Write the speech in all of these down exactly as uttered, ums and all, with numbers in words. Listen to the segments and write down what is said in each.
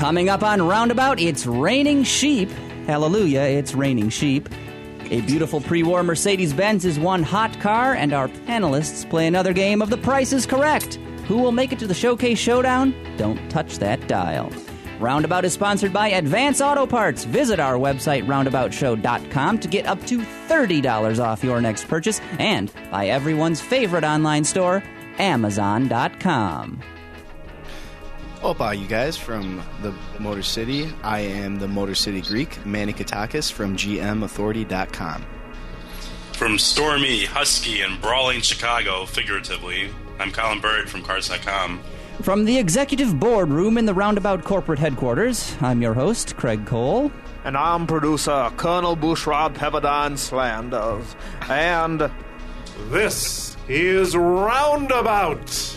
Coming up on Roundabout, it's raining sheep. Hallelujah, it's raining sheep. A beautiful pre-war Mercedes-Benz is one hot car, and our panelists play another game of The Price is Correct. Who will make it to the Showcase Showdown? Don't touch that dial. Roundabout is sponsored by Advance Auto Parts. Visit our website, roundabout show dot com, to get up to thirty dollars off your next purchase, and by everyone's favorite online store, amazon dot com. Opa, you guys, from the Motor City. I am the Motor City Greek, Manny Katakis from G M authority dot com. From stormy, husky, and brawling Chicago, figuratively, I'm Colin Bird from cars dot com. From the executive boardroom in the Roundabout corporate headquarters, I'm your host, Craig Cole. And I'm producer Colonel Bushrod Pepperdine Slanders. And this is Roundabout.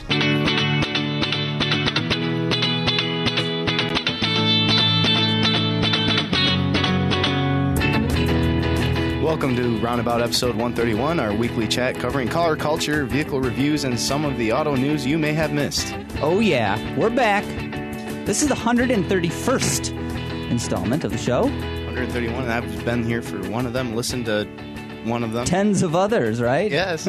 Welcome to Roundabout episode one thirty-one, our weekly chat covering car culture, vehicle reviews, and some of the auto news you may have missed. Oh yeah, we're back. This is the one hundred thirty-first installment of the show. one hundred thirty-one, and I've been here for one of them, listened to one of them. Tens of others, right? Yes.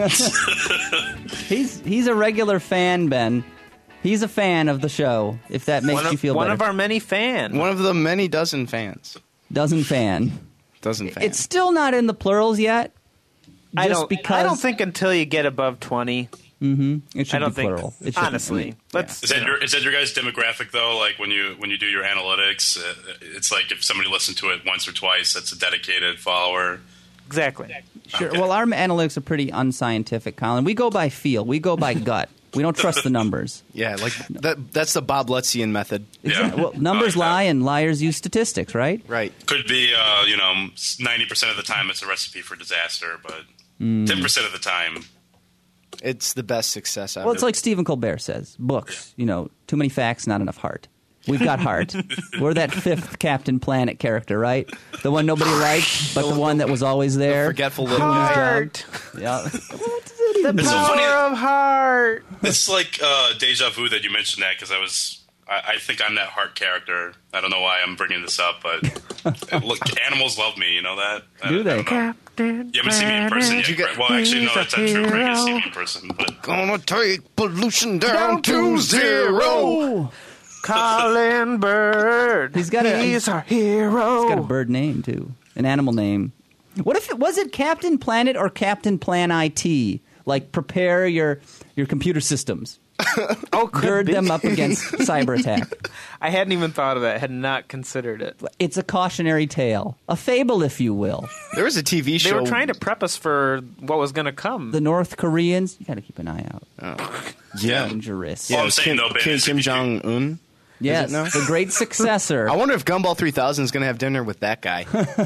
he's he's a regular fan, Ben. He's a fan of the show, if that makes one of, you feel one better. One of our many fans. One of the many dozen fans. Dozen fan. Dozen fan. It's still not in the plurals yet. I just don't, because I don't think until you get above twenty. Mm-hmm. It should I don't be think, plural. It should honestly. be, Let's, Is that your is that your guys' demographic though? Like when you when you do your analytics, uh, it's like if somebody listened to it once or twice, that's a dedicated follower. Exactly. Sure. Okay. Well, our analytics are pretty unscientific, Colin. We go by feel. We go by gut. We don't trust the numbers. Yeah, like that. That's the Bob Lutzian method. Exactly. Well, numbers I like lie that. and liars use statistics, right? Right. Could be, uh, you know, ninety percent of the time it's a recipe for disaster, but ten percent of the time. It's the best success ever. Well, it's like Stephen Colbert says. Books, you know, too many facts, not enough heart. We've got heart. We're that fifth Captain Planet character, right? The one nobody liked, but the one that was always there. The forgetful little Doing his guy. Heart. job. Yeah. The It's so power funny. of heart. It's like uh, deja vu that you mentioned that because I was, I, I think I'm that heart character. I don't know why I'm bringing this up, but look, animals love me. You know that? I- Do I they? don't know. Captain You haven't seen me in person yet. Did you get- Craig. Well, actually, no, He's that's a not true. Craig has seen hero. me in person, but Gonna take pollution down, Down to to zero. Oh, Colin Bird. He's got a- He's our hero. it's got a bird name, too. An animal name. What if it was it Captain Planet or Captain Plan I T? Like, prepare your, your computer systems. Oh, could Gird be. them up against cyber attack. I hadn't even thought of that. Had not considered it. It's a cautionary tale. A fable, if you will. There was a T V They show. were trying to prep us for what was going to come. The North Koreans, you got to keep an eye out. Oh. Yeah. Dangerous. All I'm Yeah, saying, Kim, though, Ben, Kim, is Kim if you- Jong Un. Yes, now? the great successor. I wonder if Gumball three thousand is going to have dinner with that guy.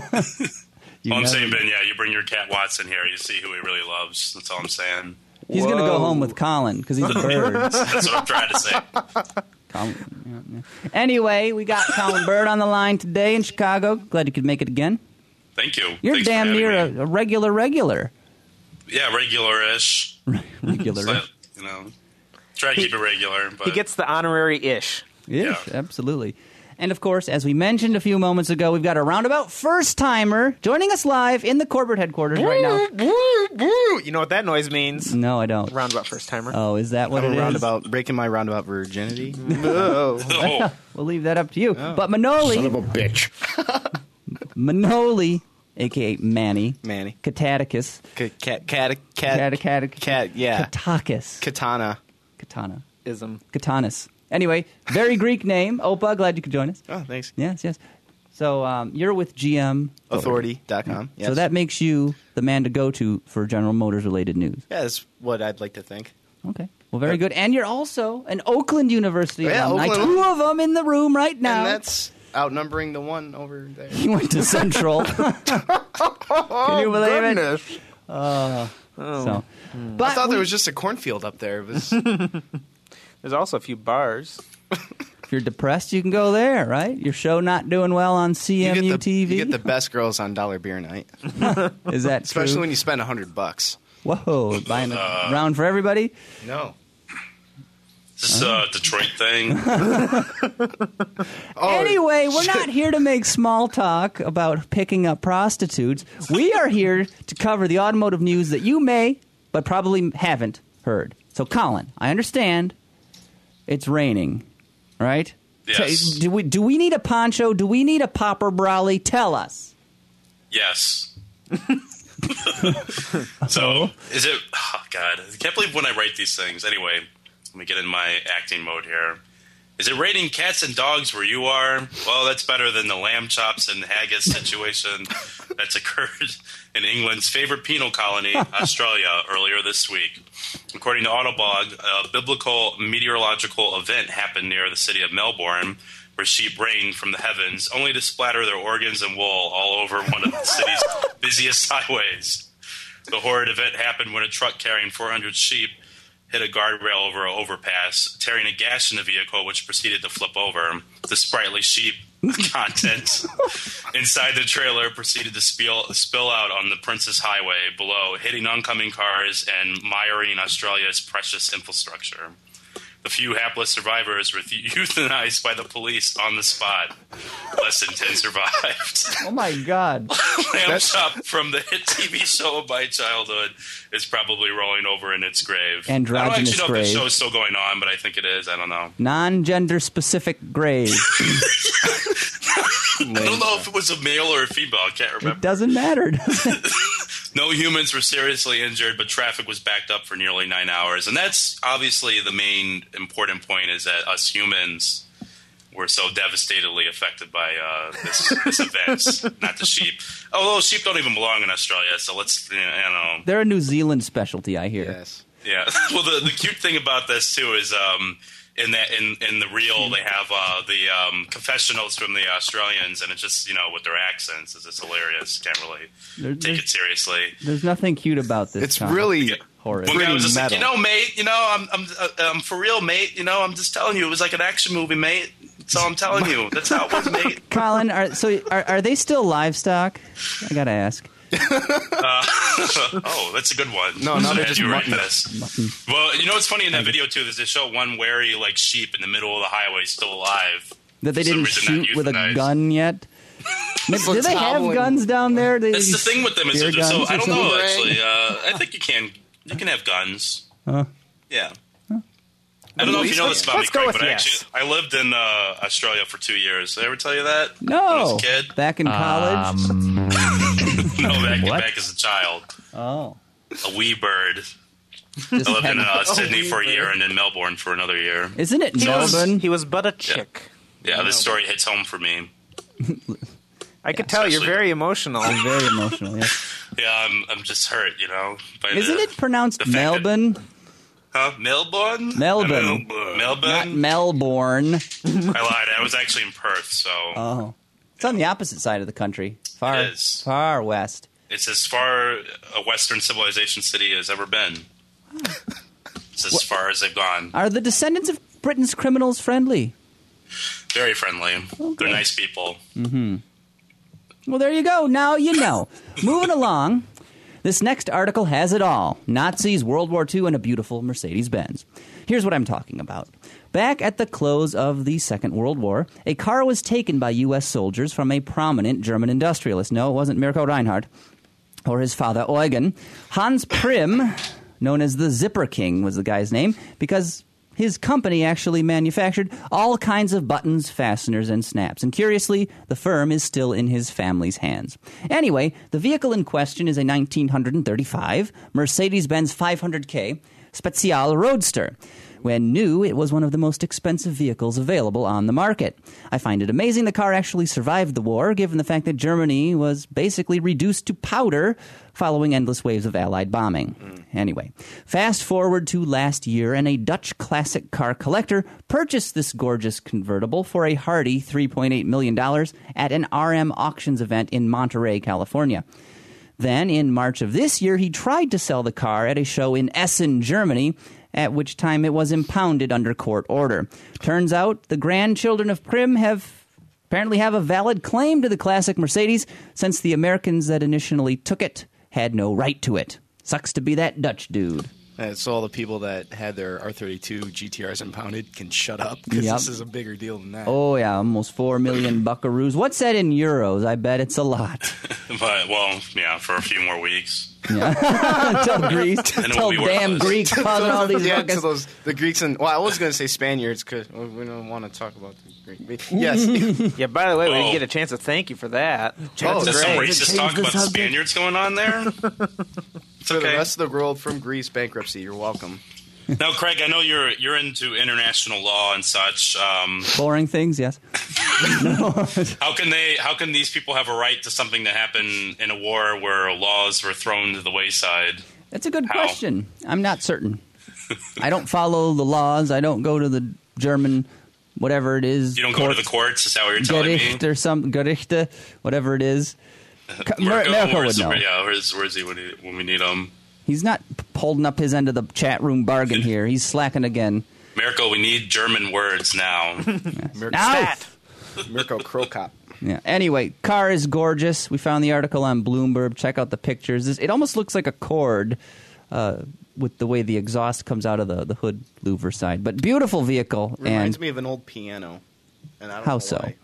You all I'm never- saying, Ben, yeah, you bring your cat Watson here, you see who he really loves. That's all I'm saying. He's going to go Whoa. home with Colin because he's a bird. That's what I'm trying to say. Colin, yeah, yeah. Anyway, we got Colin Bird on the line today in Chicago. Glad you could make it again. Thank you. You're Thanks for damn having near me. a, a regular regular. Yeah, regular-ish. Regular. So, you know, try to keep it regular. But He gets the honorary ish. Yes, Yeah. absolutely. And, of course, as we mentioned a few moments ago, we've got a roundabout first-timer joining us live in the corporate headquarters right now. You know what that noise means? No, I don't. Roundabout first timer. Oh, is that what I'm it a is? roundabout, breaking my roundabout virginity. No. oh, We'll leave that up to you. But Manoli, Son of a bitch. Manoli, a k a. Manny, Manny. Kataticus, Cat, cat, cat, cat, Katatic, cat, yeah. Katakis, Katana. Katana, Ism. Katanis. Anyway, very Greek name. Opa, glad you could join us. Oh, thanks. Yes, yes. So um, you're with G M authority dot com. Yes. So that makes you the man to go to for General Motors related news. Yeah, that's what I'd like to think. Okay. Well, very good. And you're also an Oakland University Yeah, alumni. Oakland. Two of them in the room right now. And that's outnumbering the one over there. He went to Central. Can you believe it? Uh, so, but I thought we- there was just a cornfield up there. It was, There's also a few bars. if you're depressed, you can go there, right? Your show not doing well on you, C M U get the, T V. you get the best girls on Dollar Beer Night. Is that Especially true? when you spend a hundred bucks. Whoa, buying a round for everybody? No. This is a Detroit thing. Oh, Anyway, we're shit. not here to make small talk about picking up prostitutes. We are here to cover the automotive news that you may, but probably haven't heard. So, Colin, I understand it's raining, right? Yes. So, do we do we need a poncho? Do we need a popper brolly? Tell us. Yes. So, is it... Oh, God. I can't believe when I write these things. Anyway, let me get in my acting mode here. Is it raining cats and dogs where you are? Well, that's better than the lamb chops and haggis situation that's occurred in England's favorite penal colony, Australia, earlier this week. According to Autoblog, a biblical meteorological event happened near the city of Melbourne, where sheep rained from the heavens, only to splatter their organs and wool all over one of the city's busiest highways. The horrid event happened when a truck carrying four hundred sheep hit a guardrail over an overpass, tearing a gash in the vehicle, which proceeded to flip over. The sprightly sheep content inside the trailer proceeded to spill, spill out on the Princess Highway below, hitting oncoming cars and miring Australia's precious infrastructure. The few hapless survivors were euthanized by the police on the spot. Less than ten survived. Oh, my God. Lamb Chop from the hit T V show of my childhood is probably rolling over in its grave. Androgynous I don't actually know grave. if the show is still going on, but I think it is. I don't know. Non-gender specific grave. I don't know if it was a male or a female. I can't remember. It doesn't matter, does it? No humans were seriously injured, but traffic was backed up for nearly nine hours. And that's obviously the main important point, is that us humans were so devastatedly affected by uh, this, this event, not the sheep. Although sheep don't even belong in Australia, so let's, you know. They're a New Zealand specialty, I hear. Yes. Yeah. Well, the, the cute thing about this, too, is um, in that in, in the reel, they have uh, the um, confessionals from the Australians, and it's just, you know, with their accents. It's just hilarious. Can't really There- take there's- it seriously. There's nothing cute about this. It's Colin. really horrid. One guy pretty was just metal. like, you know, mate, you know, I'm, I'm, uh, I'm for real, mate. You know, I'm just telling you, it was like an action movie, mate. That's all I'm telling you. That's how it was, mate. Colin, are, so are, are they still livestock? I gotta ask. Oh, that's a good one. No, no, So they're had just you write mutton. this. Well, you know what's funny in that video too is they show one wary like sheep in the middle of the highway still alive. That they For some didn't reason not shoot with a euthanized. gun yet? Do Looks they have hobbling. guns down there? They That's the use thing with them. Is spear they're so guns or I don't know something? actually. Uh, I think you can you can have guns. Huh? Yeah. I don't know if you know this about Let's me, go Craig, with but I yes. actually I lived in uh, Australia for two years. Did I ever tell you that? No. When I was a kid. Back in college? Um, No, back, What? back as a child. oh. A wee bird. I lived in uh, Sydney for a year and in Melbourne for another year. Isn't it He was, Melbourne? he was but a chick. Yeah, this story hits home for me. I could tell you're especially- very emotional. Very emotional, yes. Yeah, I'm I'm just hurt, you know. By Isn't the, it pronounced the fact that- Melbourne? Huh? Melbourne? Melbourne. Melbourne. Not Melbourne? Melbourne. I lied. I was actually in Perth, so Oh. It's on the opposite side of the country. Far, It is. far west. it's as far a Western civilization city has ever been. It's as far as they've gone. Are the descendants of Britain's criminals friendly? Very friendly. They're nice people. Well, there you go. Now you know. Moving along. This next article has it all. Nazis, World War Two, and a beautiful Mercedes-Benz. Here's what I'm talking about. Back at the close of the Second World War, a car was taken by U S soldiers from a prominent German industrialist. No, it wasn't Mirko Reinhardt or his father Eugen. Hans Prim, known as the Zipper King, was the guy's name because his company actually manufactured all kinds of buttons, fasteners, and snaps. And curiously, the firm is still in his family's hands. Anyway, the vehicle in question is a nineteen thirty-five Mercedes-Benz five hundred K Spezial Roadster. When new, it was one of the most expensive vehicles available on the market. I find it amazing the car actually survived the war, given the fact that Germany was basically reduced to powder following endless waves of Allied bombing. Mm. Anyway, fast forward to last year, and a Dutch classic car collector purchased this gorgeous convertible for a hearty three point eight million dollars at an R M auctions event in Monterey, California. Then, in March of this year, he tried to sell the car at a show in Essen, Germany, at which time it was impounded under court order. Turns out the grandchildren of Prim have apparently have a valid claim to the classic Mercedes, since the Americans that initially took it had no right to it. Sucks to be that Dutch dude. And so all the people that had their R thirty-two G T Rs impounded can shut up because Yep. this is a bigger deal than that. Oh, yeah, almost four million buckaroos. What's that in euros? I bet it's a lot. But, well, yeah, for a few more weeks. Yeah. Until Greece, And it until will be damn worthless. Greeks causing all these yeah, ruckus. to those the Greeks and well, I was going to say Spaniards because we don't want to talk about the Greek. Yes, Yeah, by the way, we Oh. didn't get a chance to thank you for that. Oh, Is there great. some Great. racist Change talk the about the subject. Spaniards going on there? It's for the okay. rest of the world from Greece bankruptcy. You're welcome. Now, Craig, I know you're you're into international law and such. Um, Boring things, yes. how can they? How can these people have a right to something that happened in a war where laws were thrown to the wayside? That's a good How? question. I'm not certain. I don't follow the laws. I don't go to the German, whatever it is. You don't go to the courts. Is that what you're telling Gericht me? or some Gerichte, whatever it is. Ka- Mer- Marco, Mirko would where's, know. yeah, where's, where's he when, he when we need him? He's not p- holding up his end of the chat room bargain here. He's slacking again. Mirko, we need German words now. Mirko, Now! Mirko Krokop. Yeah. Anyway, car is gorgeous. We found the article on Bloomberg. Check out the pictures. This, it almost looks like a Cord uh, with the way the exhaust comes out of the, the hood louver side. But beautiful vehicle. Reminds and me of an old piano. And I don't How know so? why.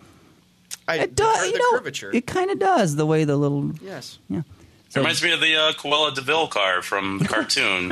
I, it the, does. the You know, curvature. it kind of does the way the little yes. yeah. So, Reminds me of the uh, Cruella de Vil car from the cartoon.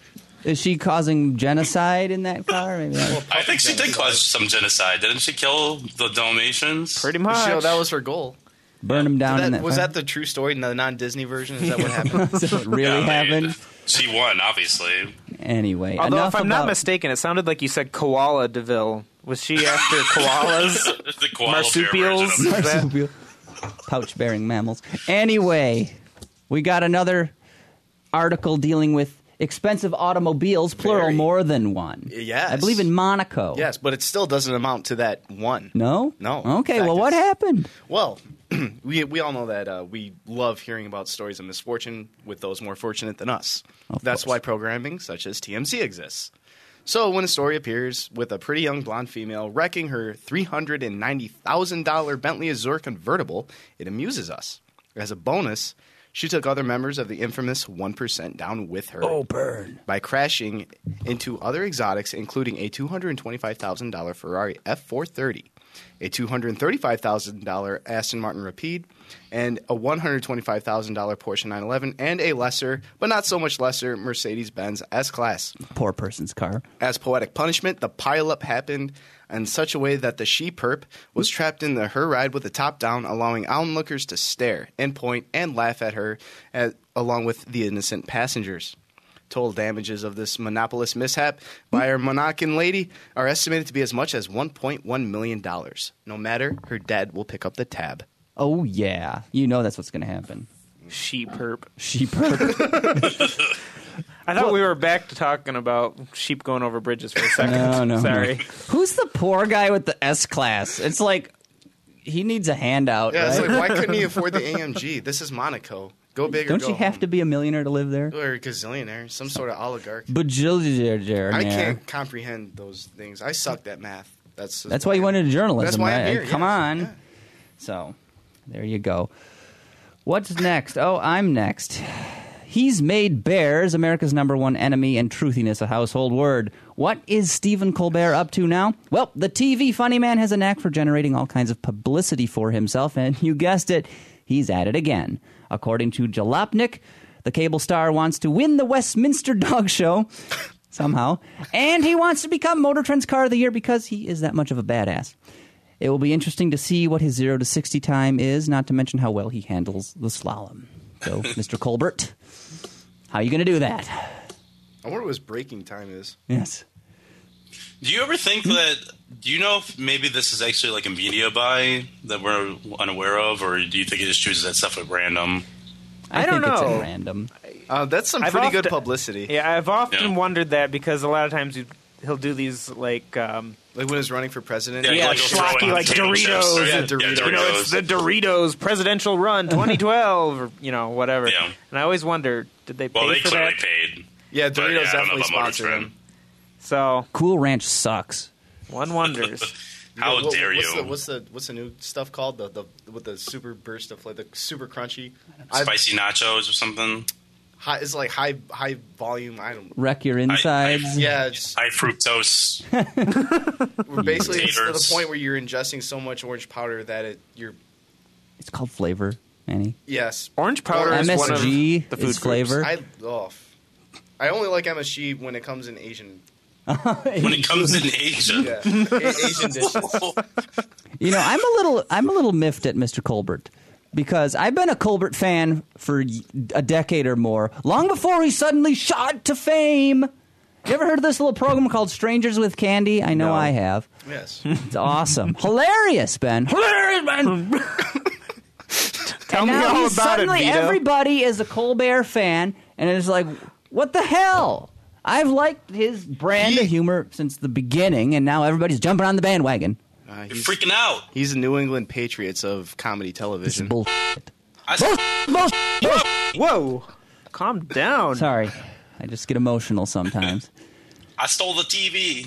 is she causing genocide in that car? Maybe I- I think she did cause some genocide. Didn't she kill the Dalmatians? Pretty much. Sure, that was her goal. burn them down That- in that. was fire? that the true story in the non-Disney version? Is that what happened? Does it really Yeah, they- happened? She won, obviously. Anyway, Although, enough if I'm about not mistaken, it sounded like you said koala Deville. Was she after koalas? the koala bear Marsupials? version of it. marsupial pouch-bearing mammals. Anyway, we got another article dealing with expensive automobiles, plural, Very. more than one. Yes. I believe in Monaco. Yes, but it still doesn't amount to that one. No? No. Okay, In fact, well, what it's- happened? Well, we we all know that uh, we love hearing about stories of misfortune with those more fortunate than us. Of That's course. why programming such as T M Z exists. So when a story appears with a pretty young blonde female wrecking her three hundred ninety thousand dollars Bentley Azure convertible, it amuses us. As a bonus, she took other members of the infamous one percent down with her. Oh, burn. By crashing into other exotics, including a two hundred twenty-five thousand dollars Ferrari F four thirty, a two hundred thirty-five thousand dollars Aston Martin Rapide, and a one hundred twenty-five thousand dollars Porsche nine eleven, and a lesser, but not so much lesser, Mercedes-Benz S-Class. Poor person's car. As poetic punishment, the pileup happened in such a way that the she-perp was trapped in the her ride with the top down, allowing onlookers to stare and point and laugh at her, as, along with the innocent passengers. Total damages of this monopolist mishap by our Monacan lady are estimated to be as much as one point one million dollars. No matter, her dad will pick up the tab. Oh, yeah. You know that's what's going to happen. Sheep herp. Sheep. I thought we were back to talking about sheep going over bridges for a second. No, no. Sorry. no. Who's the poor guy with the S-Class? It's like he needs a handout, Yeah, it's right? like, why couldn't he afford the A M G? This is Monaco. Go big or Don't go you have home. to be a millionaire to live there? Or a gazillionaire, some sort of oligarch. Bajillionaire. I can't comprehend those things. I sucked at math. That's That's why you went into journalism, That's why right? I'm here. Come yes. on. Yeah. So, there you go. What's next? Oh, I'm next. He's made bears America's number one enemy and truthiness a household word. What is Stephen Colbert up to now? Well, the T V funny man has a knack for generating all kinds of publicity for himself, and you guessed it, he's at it again. According to Jalopnik, the cable star wants to win the Westminster Dog Show somehow, and he wants to become Motor Trend's Car of the Year because he is that much of a badass. It will be interesting to see what his zero to sixty time is, not to mention how well he handles the slalom. So, Mister Colbert, how are you going to do that? I wonder what his braking time is. Yes. Do you ever think that? Do you know if maybe this is actually like a media buy that we're unaware of, or do you think he just chooses that stuff at random? I, I don't think it's know. at random. Uh, that's some I've pretty good often- publicity. Yeah, I've often Yeah. wondered that because a lot of times you- he'll do these like um, Like when he's running for president. Yeah, yeah, like he'll throw schlocky in like potato chips Doritos. or- Yeah, yeah, Doritos. You know, it's the Doritos presidential run twenty twelve, or you know, whatever. Yeah. And I always wonder, did they pay Well, they for clearly that? paid. Yeah, But, Doritos yeah, I don't know definitely about Motor sponsored Trend. him. So Cool Ranch sucks. one wonders. How What- what- dare what's you? The, what's the what's the new stuff called? The the with the super burst of flavor, the super crunchy. I've- Spicy nachos or something? high. It's like high high volume. I don't. Wreck your insides. I, I, Yeah, it's high fructose. basically it's to the Taters. point where you're ingesting so much orange powder that it you're It's called flavor, Annie. yes. Orange powder is M S one of G the food is flavor. I oh, I only like M S G when it comes in Asian. When it comes in Asia. Yeah, A- Asian dishes. You know, I'm a little, I'm a little miffed at Mister Colbert because I've been a Colbert fan for y- a decade or more, long before he suddenly shot to fame. You ever heard of this little program called Strangers with Candy? I know No. I have. Yes. It's awesome, hilarious, Ben. Hilarious, Ben. Tell And me now all he's about it, suddenly Vito. everybody is a Colbert fan, and it's like, what the hell? I've liked his brand of He- humor since the beginning, and now everybody's jumping on the bandwagon. Uh, You're he's, freaking out. he's the New England Patriots of comedy This is television. bullshit. I, Bullshit. Bullshit. Whoa, calm down. Sorry, I just get emotional sometimes. I stole the T V.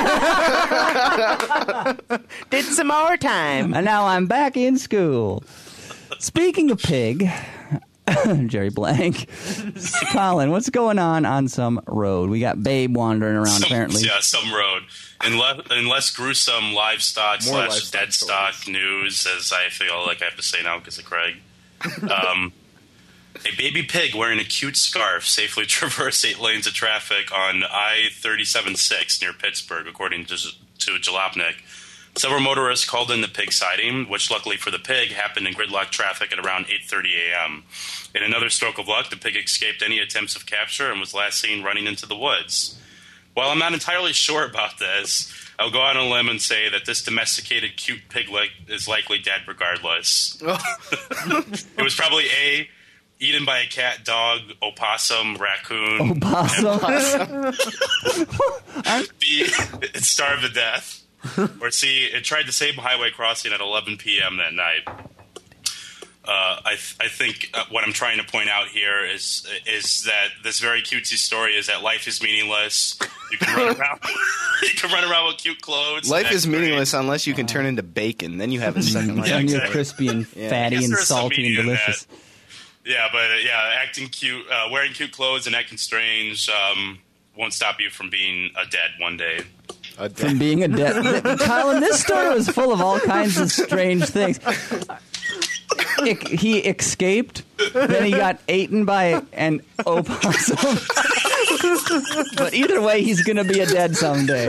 Did some more time. And now I'm back in school. Speaking of pig, Jerry Blank, Colin, what's going on on some road? We got Babe wandering around, Some- apparently. Yeah, some road. In, le- in less gruesome livestock More slash livestock dead stock stories. news, as I feel like I have to say now because of Craig. Um, a baby pig wearing a cute scarf safely traversed eight lanes of traffic on I thirty-seven six near Pittsburgh, according to, to Jalopnik. Several motorists called in the pig sighting, which luckily for the pig happened in gridlock traffic at around eight thirty a.m. In another stroke of luck, the pig escaped any attempts of capture and was last seen running into the woods. While I'm not entirely sure about this, I'll go out on a limb and say that this domesticated cute piglet is likely dead regardless. It was probably A, eaten by a cat, dog, opossum, raccoon. Opossum. B, it starved to death. Or C, it tried the same highway crossing at eleven p.m. that night. Uh, I, th- I think uh, what I'm trying to point out here is is that this very cutesy story is that life is meaningless. You can run around. You can run around with cute clothes. Life That's is great. meaningless unless you can turn into bacon. Then you have a second life. Yeah, And you're exactly. crispy and Yeah. fatty I guess and there's some salty and meaning in delicious. that. Yeah, but uh, yeah, acting cute, uh, wearing cute clothes and acting strange um, won't stop you from being a dead one day. A From dead- being a dead. Colin, this story was full of all kinds of strange things. Ic- he escaped, then he got eaten by an opossum. But either way, he's going to be a dead someday.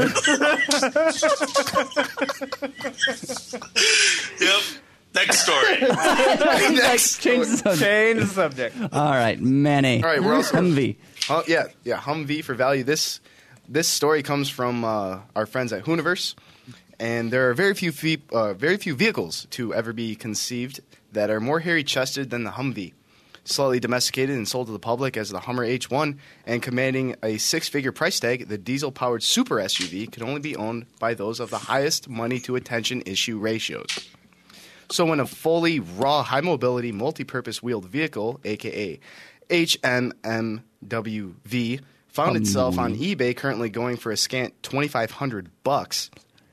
Yep. Next story. Next Change the subject. Change the subject. All right, Manny. All right, we're also- Humvee. Oh yeah, yeah. Humvee for value. This this story comes from uh, our friends at Hooniverse, and there are very few fe- uh, very few vehicles to ever be conceived that are more hairy-chested than the Humvee. Slightly domesticated and sold to the public as the Hummer H one, and commanding a six-figure price tag, the diesel-powered super S U V can only be owned by those of the highest money-to-attention issue ratios. So when a fully raw, high-mobility, multi-purpose wheeled vehicle, a k a. H M M W V, found itself on eBay currently going for a scant twenty-five hundred bucks,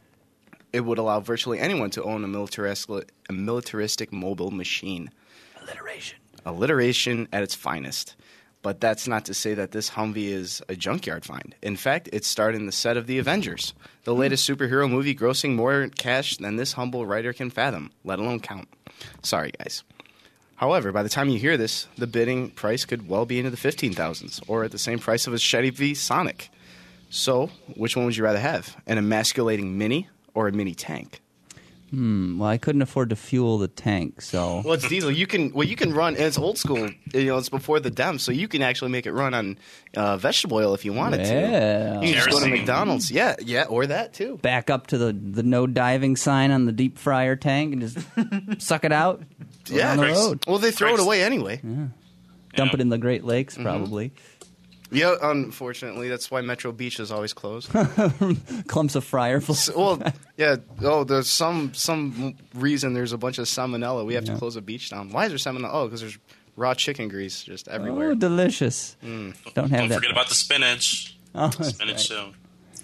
it would allow virtually anyone to own a militaristic, a militaristic mobile machine. Alliteration. Alliteration at its finest. But that's not to say that this Humvee is a junkyard find. In fact, it starred in the set of The Avengers, the latest superhero movie grossing more cash than this humble writer can fathom, let alone count. Sorry, guys. However, by the time you hear this, the bidding price could well be into the fifteen thousands, or at the same price of a Chevy V Sonic. So, which one would you rather have? An emasculating Mini or a mini tank? Hmm, well, I couldn't afford to fuel the tank, so... Well, it's diesel. You can well, you can run. And it's old school. You know, it's before the D E M, so you can actually make it run on uh, vegetable oil if you wanted to. Yeah. You can just go to Kerosene. McDonald's. Yeah, yeah, or that too. Back up to the, the no diving sign on the deep fryer tank and just suck it out. Go Yeah, down the Craig's- road. Well, they throw it Craig's- away anyway. Dump Yeah. it in the Great Lakes, probably. Yeah, unfortunately, that's why Metro Beach is always closed. Clumps of fryer full. So- well, yeah. Oh, there's some some reason there's a bunch of salmonella. We have Yeah. to close a beach down. Why is there salmonella? Oh, because there's raw chicken grease just everywhere. Oh, delicious. Don't have Don't that. forget about the spinach. Oh, that's Spinach right.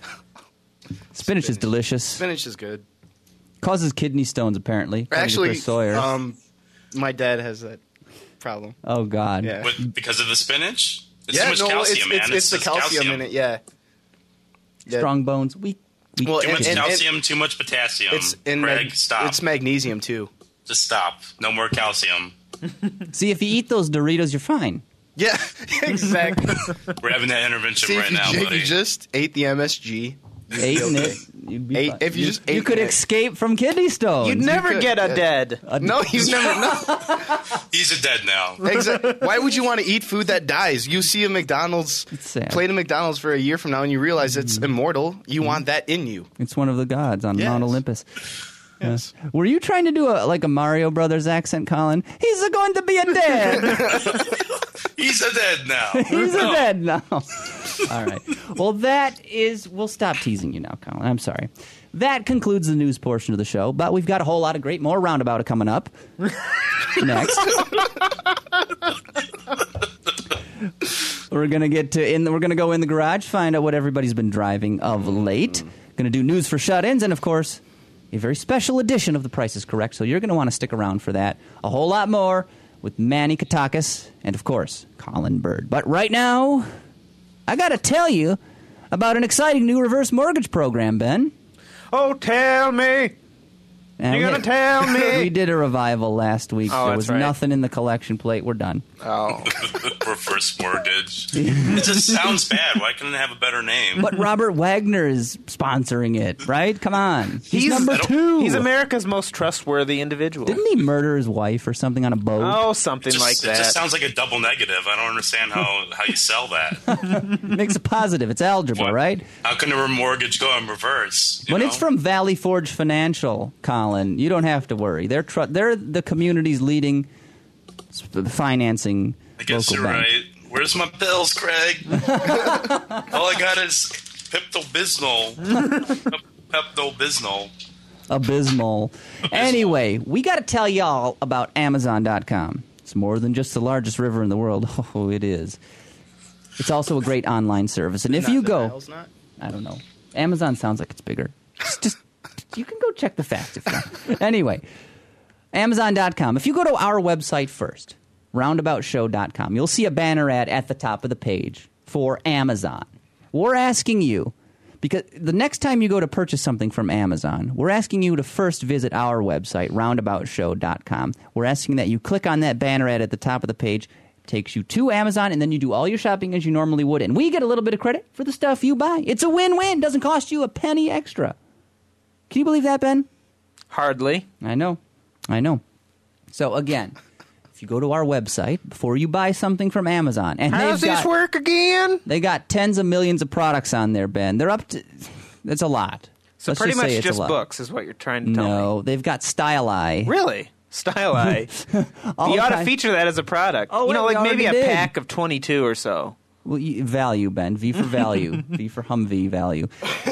too. Spinach is delicious. Spinach is good. Causes kidney stones, apparently. according to Actually, Chris Sawyer. um, my dad has that problem. Oh, God. Yeah. With, because of the spinach? It's yeah, too much no, calcium, it's, man. it's, it's the just calcium, in it, yeah. yeah. Strong bones. Weak. weak Well, Too and- much and- calcium, too much potassium. It's in Greg, mag- stop. It's magnesium, too. Just stop. No more calcium. See, if you eat those Doritos, you're fine. Yeah, exactly. We're having that intervention See, right if you, now, if buddy. you just ate the M S G, Eating it, you'd be Eight- fine. if you just you ate could it. escape from kidney stones. You'd never could, get a yeah. dead. no, you never know. He's a dead now. Exactly. Why would you want to eat food that dies? You see a McDonald's, It's sad. plate of McDonald's for a year from now, and you realize it's immortal. You want that in you. It's one of the gods on Yes. Mount Olympus. Yes. Uh, were you trying to do a like a Mario Brothers accent, Colin? He's a going to be a dead. He's a dead now. He's a dead now. All right. Well, that is. We'll stop teasing you now, Colin. I'm sorry. That concludes the news portion of the show, but we've got a whole lot of great more roundabout coming up next. We're gonna get to in. We're gonna go in the garage, find out what everybody's been driving of late. Gonna do news for shut-ins, and of course, a very special edition of The Price is Correct. So you're gonna want to stick around for that. A whole lot more with Manny Katakis and, of course, Colin Bird. But right now, I gotta tell you about an exciting new reverse mortgage program, Ben. Oh, tell me. And You're we- gonna tell me. We did a revival last week. Oh, there that's was right. nothing in the collection plate. We're done. Oh. Reverse mortgage. It just sounds bad. Why couldn't it have a better name? But Robert Wagner is sponsoring it, right? Come on. He's, He's- number I don't- two. He's America's most trustworthy individual. Didn't he murder his wife or something on a boat? Oh, something Just- like It just that. sounds like a double negative. I don't understand how, how you sell that. Makes a positive. It's algebra, What? right? How can a mortgage go in reverse? you When know? it's from Valley Forge Financial, Colin, you don't have to worry. They're tr- they're the community's leading sp- financing I guess local you're bank. right. Where's my pills, Craig? All I got is Pepto-Bismol. Pepto-Bismol. Abysmal. Anyway, we got to tell y'all about Amazon dot com. It's more than just the largest river in the world. Oh, it is. It's also a great online service. And if Not you the go, Nile's not? I don't know. Amazon sounds like it's bigger. Just, just you can go check the facts if you want. Anyway, Amazon dot com. If you go to our website first, roundabout show dot com, you'll see a banner ad at the top of the page for Amazon. We're asking you, because the next time you go to purchase something from Amazon, we're asking you to first visit our website, roundabout show dot com. We're asking that you click on that banner ad at the top of the page. It takes you to Amazon, and then you do all your shopping as you normally would. And we get a little bit of credit for the stuff you buy. It's a win-win. Doesn't cost you a penny extra. Can you believe that, Ben? Hardly. I know. I know. So, again, if you go to our website before you buy something from Amazon, and How does they've this got, work again? they got tens of millions of products on there, Ben. They're up to... It's a lot. So Let's pretty just say much it's a just lot. books is what you're trying to tell me. No, they've got Style Eye. Really? Style Eye. All You ought to kind- feature that as a product. Oh, you know, wait, like we maybe a already did. pack of twenty-two or so. Well, you, value, Ben. V for value. V for Humvee value.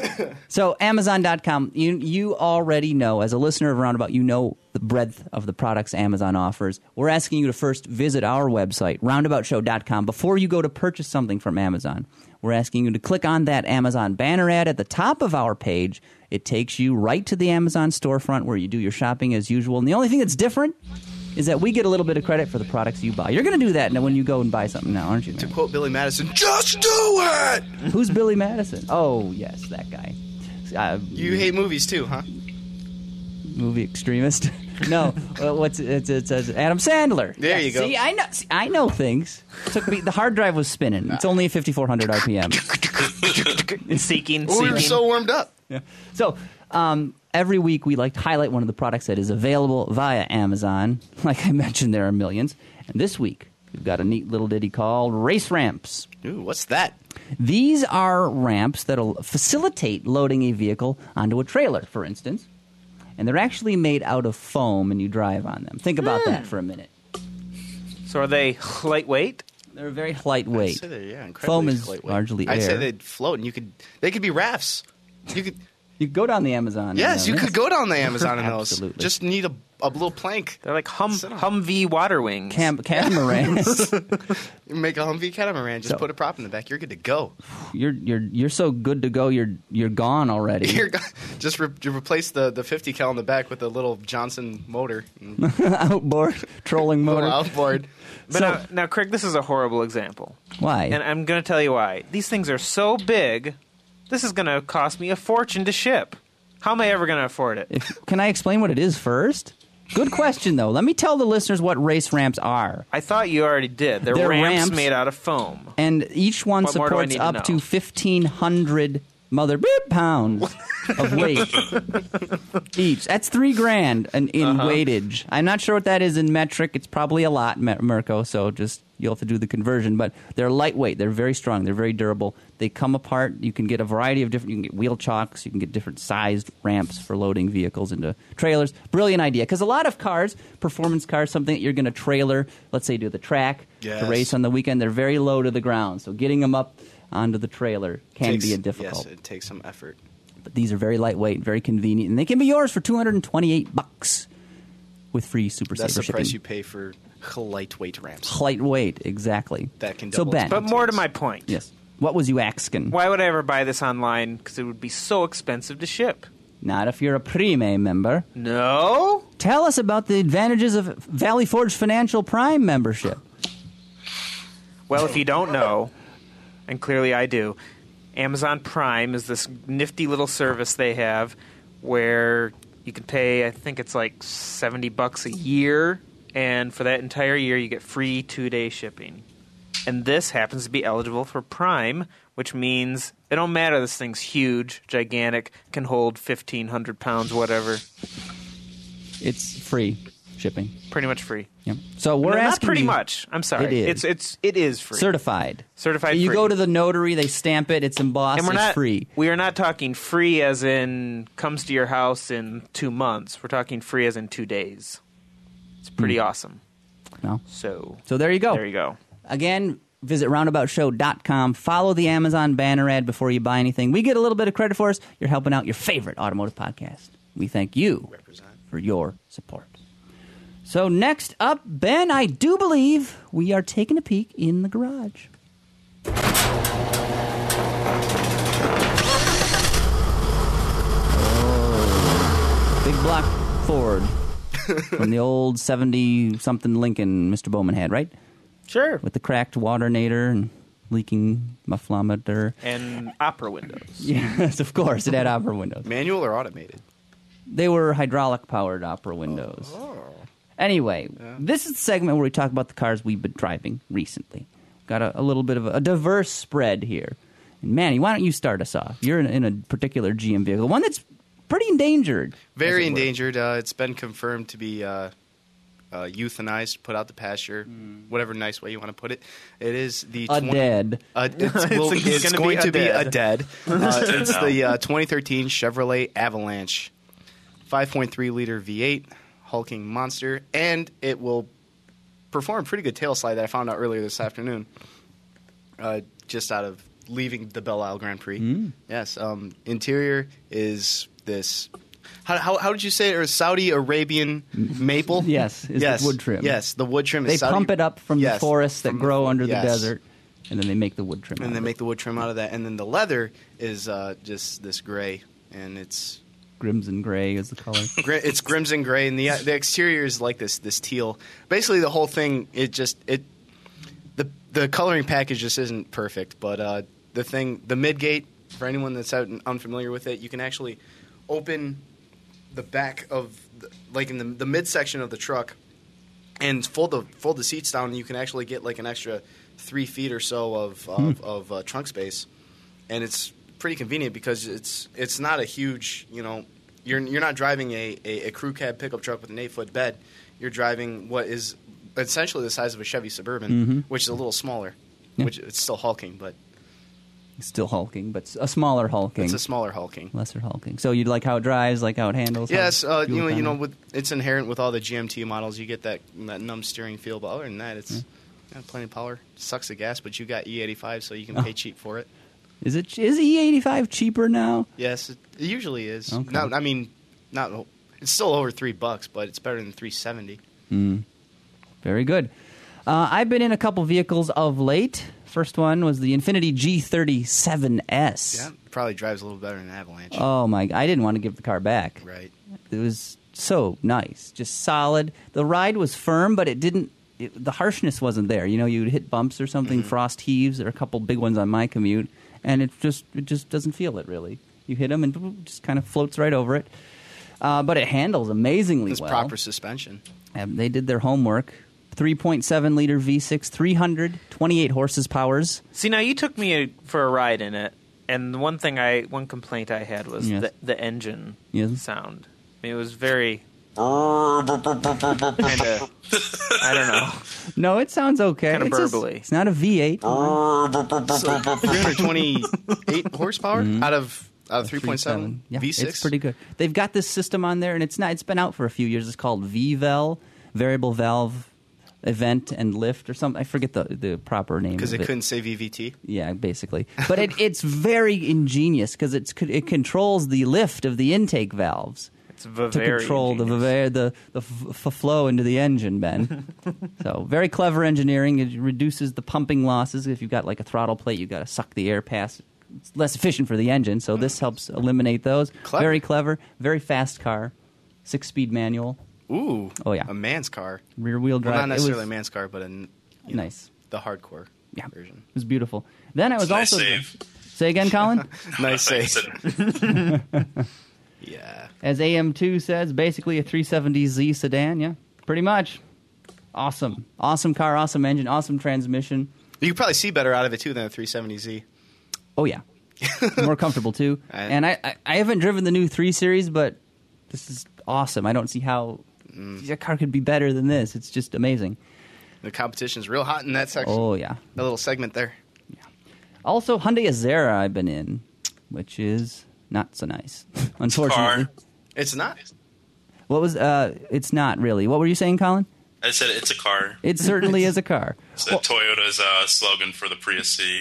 So Amazon dot com, you you already know, as a listener of Roundabout, you know the breadth of the products Amazon offers. We're asking you to first visit our website, roundabout show dot com, before you go to purchase something from Amazon. We're asking you to click on that Amazon banner ad at the top of our page. It takes you right to the Amazon storefront where you do your shopping as usual. And the only thing that's different is that we get a little bit of credit for the products you buy. You're going to do that now when you go and buy something now, aren't you, To man? quote Billy Madison, just do it! Who's Billy Madison? Oh, yes, that guy. Uh, You hate movies too, huh? movie extremist? No, uh, what's it's, it's, it's Adam Sandler. There you go. See, I know. See, I know things. Took me. The hard drive was spinning. It's only fifty-four hundred R P M. Seeking, Oh, seeking. we were so warmed up. Yeah. So um, every week we like to highlight one of the products that is available via Amazon. Like I mentioned, there are millions. And this week we've got a neat little ditty called Race Ramps. Ooh, what's that? These are ramps that'll facilitate loading a vehicle onto a trailer, for instance. And they're actually made out of foam, and you drive on them. Think about that for a minute. So are they lightweight? They're very I'd lightweight. say they're, yeah, incredibly Foam is lightweight. largely I'd say air. they'd float, and you could. They could be rafts. You could. You could go down the Amazon. Yes, and, you uh, could go down the Amazon in those. Absolutely. Just need a, a little plank. They're like hum, Sit on. Humvee water wings. Cam- catamarans. You make a Humvee catamaran. Just So- put a prop in the back. You're good to go. you're you're you're so good to go. You're you're gone already. You're go- just re- you replace the, the fifty cal in the back with a little Johnson motor, and Outboard trolling a little motor. outboard. But So- now, now, Craig, this is a horrible example. Why? And I'm going to tell you why. These things are so big, this is going to cost me a fortune to ship. How am I ever going to afford it? If, can I explain what it is first? Good question, though. Let me tell the listeners what race ramps are. I thought you already did. They're, They're ramps, ramps. made out of foam. And each one What more do I supports need to up know? to fifteen hundred mother beep pounds of weight each. That's three grand in, in Uh-huh. weightage. I'm not sure what that is in metric. It's probably a lot, Mer- Mirko, so just you'll have to do the conversion. But they're lightweight. They're very strong. They're very durable. They come apart. You can get a variety of different, you can get wheel chocks. You can get different sized ramps for loading vehicles into trailers. Brilliant idea. Because a lot of cars, performance cars, something that you're going to trailer, let's say to the track, Yes. to race on the weekend, they're very low to the ground. So getting them up onto the trailer can Takes- be a difficult. Yes, it takes some effort. But these are very lightweight, very convenient, and they can be yours for two hundred twenty-eight bucks with free Super That's Saver the shipping. price you pay for lightweight ramps. Lightweight, exactly. That can So double Ben, as But Yes. more to my point. yes. What was you asking? Why would I ever buy this online? Because it would be so expensive to ship. Not if you're a Prime member. No? Tell us about the advantages of Valley Forge Financial Prime membership. Well, if you don't know, and clearly I do, Amazon Prime is this nifty little service they have where you can pay, I think it's like seventy bucks a year, and for that entire year you get free two-day shipping. And this happens to be eligible for Prime, which means it don't matter this thing's huge, gigantic, can hold fifteen hundred pounds, whatever. It's free shipping. Pretty much free. Yep. So we're No, not asking pretty you, much. I'm sorry. It is. It's it's it is free. certified. Certified You free. go to the notary, they stamp it, it's embossed, and we're it's not free. We are not talking free as in comes to your house in two months. We're talking free as in two days. It's pretty awesome. No. So So there you go. there you go. Again, visit roundabout show dot com. Follow the Amazon banner ad before you buy anything. We get a little bit of credit for us. You're helping out your favorite automotive podcast. We thank you Represent. for your support. So next up, Ben, I do believe we are taking a peek in the garage. Oh, big block Ford from the old seventy-something Lincoln Mister Bowman had, right? Sure. With the cracked waternator and leaking mufflometer. And opera windows. Yes, of course, it had opera windows. Manual or automated? They were hydraulic-powered opera windows. Anyway, this is the segment where we talk about the cars we've been driving recently. Got a, a little bit of a, a diverse spread here. And Manny, why don't you start us off? You're in, in a particular G M vehicle, one that's pretty endangered. Very as it were. endangered. Uh, it's been confirmed to be uh, uh, euthanized, put out the pasture, whatever nice way you want to put it. It is the A twenty dead. Uh, it's well, It's it's gonna going be a to be a dead. dead. Uh, it's the uh, twenty thirteen Chevrolet Avalanche, five point three liter V eight, hulking monster, and it will perform a pretty good tail slide that I found out earlier this afternoon, uh, just out of leaving the Belle Isle Grand Prix. Mm. Yes, um, interior is this. How, how, how did you say it? Or Saudi Arabian maple? Yes, is yes, the wood trim. Yes, the wood trim. They is Saudi, pump it up from yes, the forests that from grow the- under yes. the desert, and then they make the wood trim. out and of then it. make the wood trim out of that, and then the leather is uh, just this gray, and it's Crimson gray is the color. gri- it's crimson gray, and the the exterior is like this this teal. Basically, the whole thing it just it the the coloring package just isn't perfect, but uh, the thing the midgate for anyone that's out and unfamiliar with it, you can actually open the back of the, like in the the midsection of the truck and fold the fold the seats down, and you can actually get like an extra three feet or so of of, of uh, trunk space, and it's pretty convenient because it's it's not a huge you know you're you're not driving a, a, a crew cab pickup truck with an eight foot bed. You're driving what is essentially the size of a Chevy Suburban, Mhm. which is a little smaller, Yeah. which it's still hulking, but Still hulking, but a smaller hulking. it's a smaller hulking. Lesser hulking. So you like how it drives, like how it handles? how Yes, uh, fuel you know, you know, economy? with it's inherent with all the G M T models. You get that that numb steering feel, but other than that, it's yeah, plenty of power. Sucks the gas, but you got E eighty-five, so you can Oh. pay cheap for it. Is it is E eighty-five cheaper now? Yes, it, it usually is. Okay. Not, I mean, not It's still over three bucks, but it's better than three seventy. Mm. Very good. Uh, I've been in a couple vehicles of late. First one was the Infiniti G thirty-seven S. Yeah, probably drives a little better than an Avalanche. Oh my! I didn't want to give the car back. Right. It was so nice, just solid. The ride was firm, but it didn't. It, the harshness wasn't there. You know, you'd hit bumps or something, Mm-hmm. frost heaves, or a couple big ones on my commute, and it just it just doesn't feel it really. You hit them and it just kind of floats right over it. Uh, but it handles amazingly It's well. proper suspension. Um, they did their homework. three point seven liter V six, three hundred twenty-eight horses powers. See, now you took me a, for a ride in it, and the one thing I, one complaint I had was Yes. the, the engine Yes. sound. I mean, it was very kind of, I don't know. No, it sounds okay. Kinda It's just- burbly. It's not a V eight. So three hundred twenty-eight horsepower out of out of three point seven Yeah, V six. it's pretty good. They've got this system on there, and it's not. It's been out for a few years. It's called V V E L, Variable Valve Event and Lift, or something. I forget the the proper name. Because of it it couldn't say V V T. Yeah, basically. But it, it's very ingenious because it's it controls the lift of the intake valves It's to very control the ingenious. viva- the the f- f- flow into the engine, Ben. So very clever engineering. It reduces the pumping losses. If you've got like a throttle plate, you've got to suck the air past. It's less efficient for the engine, so this helps eliminate those. Clever. Very clever. Very fast car. Six-speed manual. Ooh. Oh, yeah. A man's car. Rear-wheel drive. Well, not It was- necessarily a man's car, but a, you know, Nice. the hardcore Yeah. version. It was beautiful. Then I was Nice also save. say again, Colin. Nice I save. said- Yeah. As A M two says, basically a three seventy Z sedan. Yeah, pretty much. Awesome, awesome car, awesome engine, awesome transmission. You could probably see better out of it, too, than a three seventy Z. Oh yeah, more comfortable too. I- And I, I, I haven't driven the new three series, but this is awesome. I don't see how that car could be better than this. It's just amazing. The competition's real hot in that section. Oh yeah. The little segment there. Also, Hyundai Azera I've been in, which is not so nice, unfortunately. Car. It's not. What was? Uh, it's not really. What were you saying, Colin? I said it's a car. It certainly is a car. It's uh, Toyota's uh, slogan for the Prius C.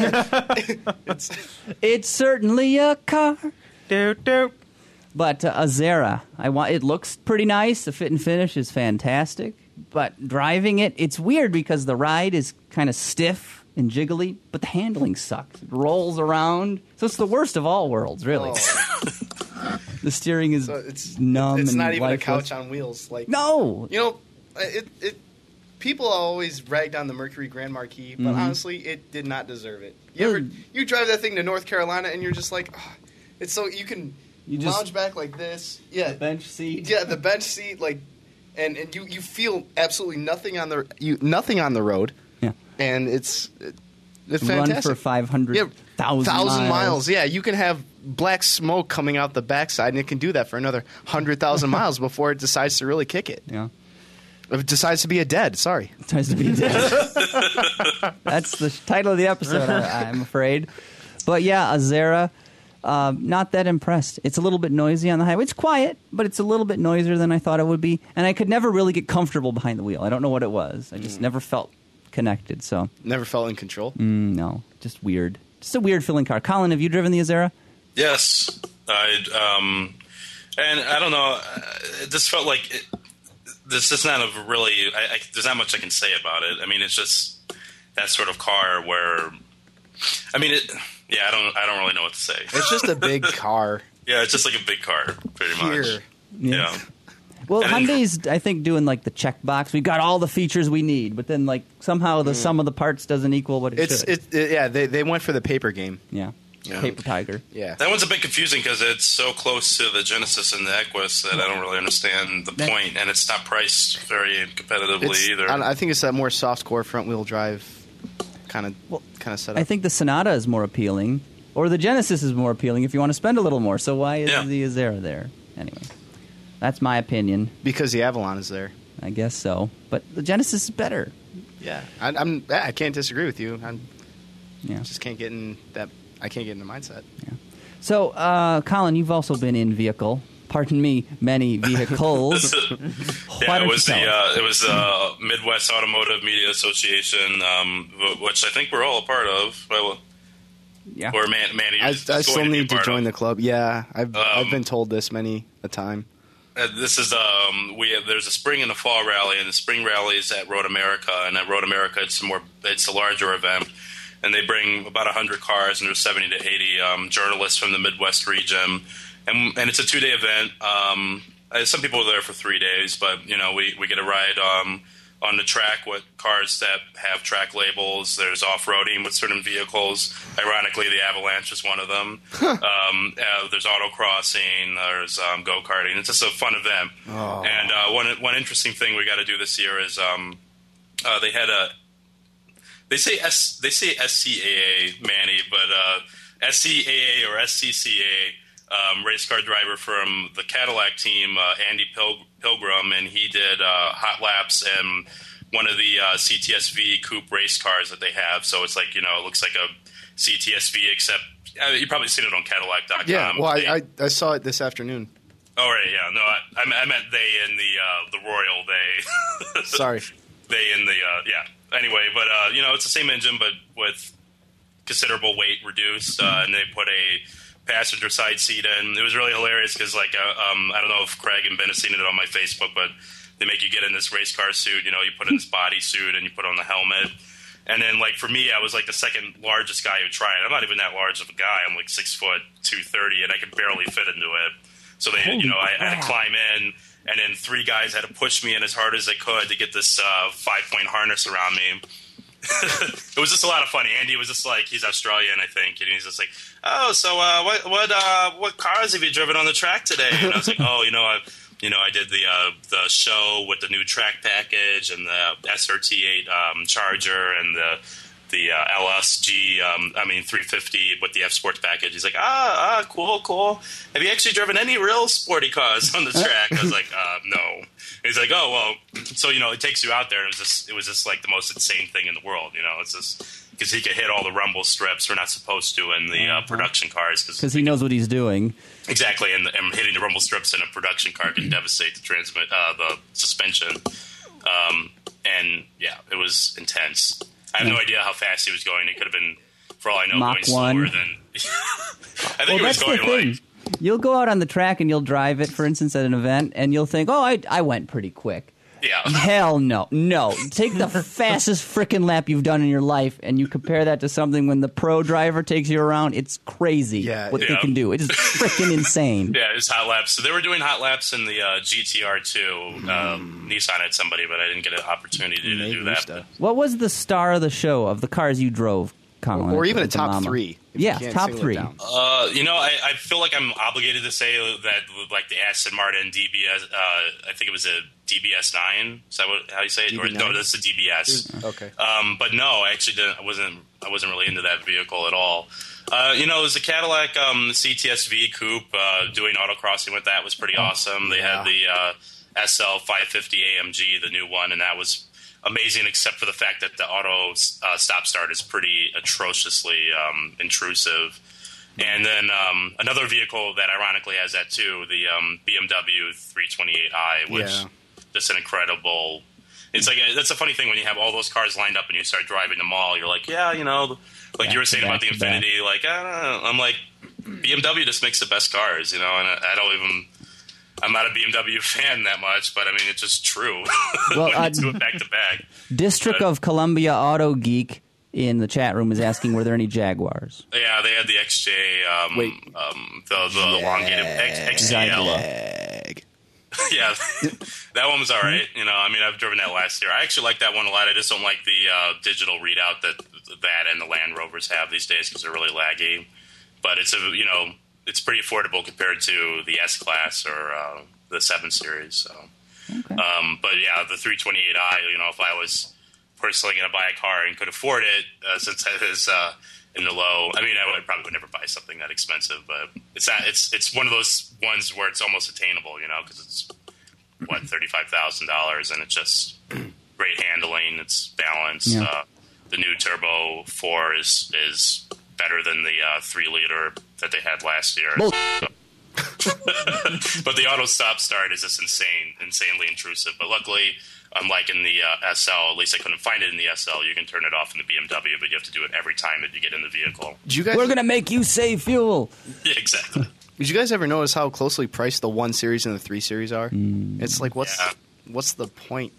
It's certainly a car. Doot, doot. But uh, Azera, I want. It looks pretty nice. The fit and finish is fantastic. But driving it, it's weird because the ride is kind of stiff and jiggly, but the handling sucks. It rolls around, so it's the worst of all worlds, really. Oh, The steering is so it's numb. It's and not even lifeless. a couch on wheels. Like No, You know, it, it people always ragged on the Mercury Grand Marquis, but Mm-hmm. honestly, it did not deserve it. You ever Mm. you drive that thing to North Carolina and you're just like, oh, it's so you can You just- lounge back like this. Yeah, bench seat. yeah, the bench seat, like, and, and you, you feel absolutely nothing on the you nothing on the road, Yeah, and it's it, it's run fantastic. for five hundred Yeah, thousand thousand miles. miles. Yeah, you can have black smoke coming out the backside, and it can do that for another hundred thousand miles before it decides to really kick it. Yeah. If it decides to be a dead. Sorry. Tries to be dead. That's the title of the episode, I, I'm afraid. But yeah, Azera, uh, not that impressed. It's a little bit noisy on the highway. It's quiet, but it's a little bit noisier than I thought it would be. And I could never really get comfortable behind the wheel. I don't know what it was. I just never felt connected. So, Never felt in control. mm, no, just weird. Just a weird feeling car. Colin, have you driven the Azera? Yes, I um, and I don't know. uh, It just felt like it, this is not a really. I, I, there's not much I can say about it. I mean, it's just that sort of car where. I mean, it. Yeah, I don't. I don't really know what to say. It's just a big car. Yeah, it's just like a big car, pretty much. Here. Yeah. Well, And then- Hyundai's, I think, doing like the checkbox. We've got all the features we need, but then like somehow the sum of the parts doesn't equal what it It's should. it, it. Yeah, they they went for the paper game. yeah. Yeah. Paper Tiger. Yeah. That one's a bit confusing because it's so close to the Genesis and the Equus that I don't really understand the That- point, and it's not priced very competitively It's, either. I, I think it's that more soft core front wheel drive kind of Well, kind of setup. I think the Sonata is more appealing, or the Genesis is more appealing if you want to spend a little more. So why is Yeah. the Azera there? Anyway, that's my opinion. because the Avalon is there. I guess so. But the Genesis is better. Yeah, I, I'm. Yeah, I can't disagree with you. I Yeah. just can't get in that. I can't get in the mindset. So, uh, Colin, you've also been in vehicle. Pardon me, many vehicles. Why yeah, don't it you was the tell us? uh, it was the Midwest Automotive Media Association, um, w- which I think we're all a part of. Well, Yeah. or Man- Manny, I, I is going still to be need to part join of. the club. Yeah, I've Um, I've been told this many a time. Uh, this is um we have, there's a spring and a fall rally, and the spring rally is at Road America, and at Road America it's a more it's a larger event, and they bring about a hundred cars, and there's seventy to eighty um, journalists from the Midwest region, and and it's a two day event. Um, some people are there for three days, but you know we we get a ride um on the track with cars that have track labels. There's off-roading with certain vehicles. Ironically, the Avalanche is one of them. um, uh, there's autocrossing. There's um, go-karting. It's just a fun event. Oh. And uh, one one interesting thing we got to do this year is um, uh, they had a they say S they say S C A A, Manny, but uh, S C A A or S C C A. Um, race car driver from the Cadillac team, uh, Andy Pil- Pilgrim, and he did uh, hot laps and one of the uh, C T S V coupe race cars that they have. So it's like, you know, it looks like a C T S V, except uh, you've probably seen it on Cadillac dot com. Yeah, well, they, I, I I saw it this afternoon. Oh, right, yeah. No, I, I meant they in the uh, the Royal, they. Sorry. They in the, uh, yeah. Anyway, but, uh, you know, it's the same engine, but with considerable weight reduced, uh, and they put a passenger side seat in. It was really hilarious because, like, uh, um, I don't know if Craig and Ben have seen it on my Facebook, but they make you get in this race car suit. You know, you put in this bodysuit and you put on the helmet. And then, like, for me, I was like the second largest guy who tried. I'm not even that large of a guy. I'm like six foot two thirty, and I could barely fit into it. So they, Holy you know, I, I had crap. to climb in, and then three guys had to push me in as hard as they could to get this uh, five point harness around me. It was just a lot of fun. Andy was just like, he's Australian, I think, and he's just like, oh, so uh, what what uh, what cars have you driven on the track today? And I was like, oh, you know, I, you know, I did the uh, the show with the new track package and the S R T eight um, Charger and the the uh, L S G, um, I mean, three fifty with the F Sports package. He's like, ah, ah, cool, cool. Have you actually driven any real sporty cars on the track? I was like, uh, no. He's like, oh, well, so, you know, it takes you out there. And it was just, it was just like the most insane thing in the world, you know. It's just because he could hit all the rumble strips. We're not supposed to in the uh, production cars. Because he knows what he's doing. Exactly, and, and hitting the rumble strips in a production car can devastate the transmit, uh, the suspension. Um, and, yeah, it was intense. I have yeah. no idea how fast he was going. He could have been, for all I know, Mach going slower one. than... I think Well, he was that's going the thing. like... You'll go out on the track and you'll drive it, for instance, at an event, and you'll think, oh, I, I went pretty quick. Yeah. Hell no. No. Take the fastest frickin' lap you've done in your life, and you compare that to something when the pro driver takes you around. It's crazy Yeah, what yeah. they can do. It is frickin' insane. Yeah, it was hot laps. So they were doing hot laps in the uh, G T R two. Mm. Um, Nissan had somebody, but I didn't get an opportunity to Maybe do that. stuff. What was the star of the show of the cars you drove, Colin? Or even a with the top mama? three. if Yeah, you can't top single it three. down. Uh, you know, I, I feel like I'm obligated to say that, like the Aston Martin D B S. Uh, I think it was a D B S nine. Is that what, how you say it? D B Or, nine? no, that's a D B S. Okay. Um, but no, I actually didn't. I wasn't. I wasn't really into that vehicle at all. Uh, you know, it was a Cadillac um, C T S V coupe. Uh, doing autocrossing with that was pretty awesome. They yeah. had the uh, S L five fifty A M G, the new one, and that was amazing, except for the fact that the auto uh, stop start is pretty atrociously um, intrusive. And then um, another vehicle that ironically has that too, the um, B M W three twenty-eight i, which Yeah. just an incredible. It's like that's a funny thing when you have all those cars lined up and you start driving them all. You're like, yeah, you know, like Back you were to saying back about the to back. Infinity. Like, I don't know. I'm like, B M W just makes the best cars, you know, and I, I don't even. I'm not a B M W fan that much, but I mean, it's just true. Well, when uh, you do it back to back. District of Columbia Auto Geek in the chat room is asking, were there any Jaguars? Yeah, they had the X J. Um, Wait. um, the the elongated X, X J L. Jag. Yeah, that one was all right. You know, I mean, I've driven that last year. I actually like that one a lot. I just don't like the uh, digital readout that that and the Land Rovers have these days because they're really laggy. But it's a you know, it's pretty affordable compared to the S Class or uh, the seven Series. So, Okay. um, but yeah, the three twenty-eight i. You know, if I was personally going to buy a car and could afford it, uh, since it is uh, in the low. I mean, I would probably would never buy something that expensive, but it's not. It's it's one of those ones where it's almost attainable, you know, because it's what thirty-five thousand dollars, and it's just great handling. It's balanced. Yeah. Uh, the new Turbo four is is better than the uh, three liter that they had last year. Bull- But the auto stop start is just insane, insanely intrusive. But luckily, unlike in the uh, S L, at least I couldn't find it in the S L. You can turn it off in the B M W, but you have to do it every time that you get in the vehicle. Did you guys? We're going to make you save fuel. Yeah, exactly. Did you guys ever notice how closely priced the one series and the three series are? Mm. It's like, what's Yeah. what's the point?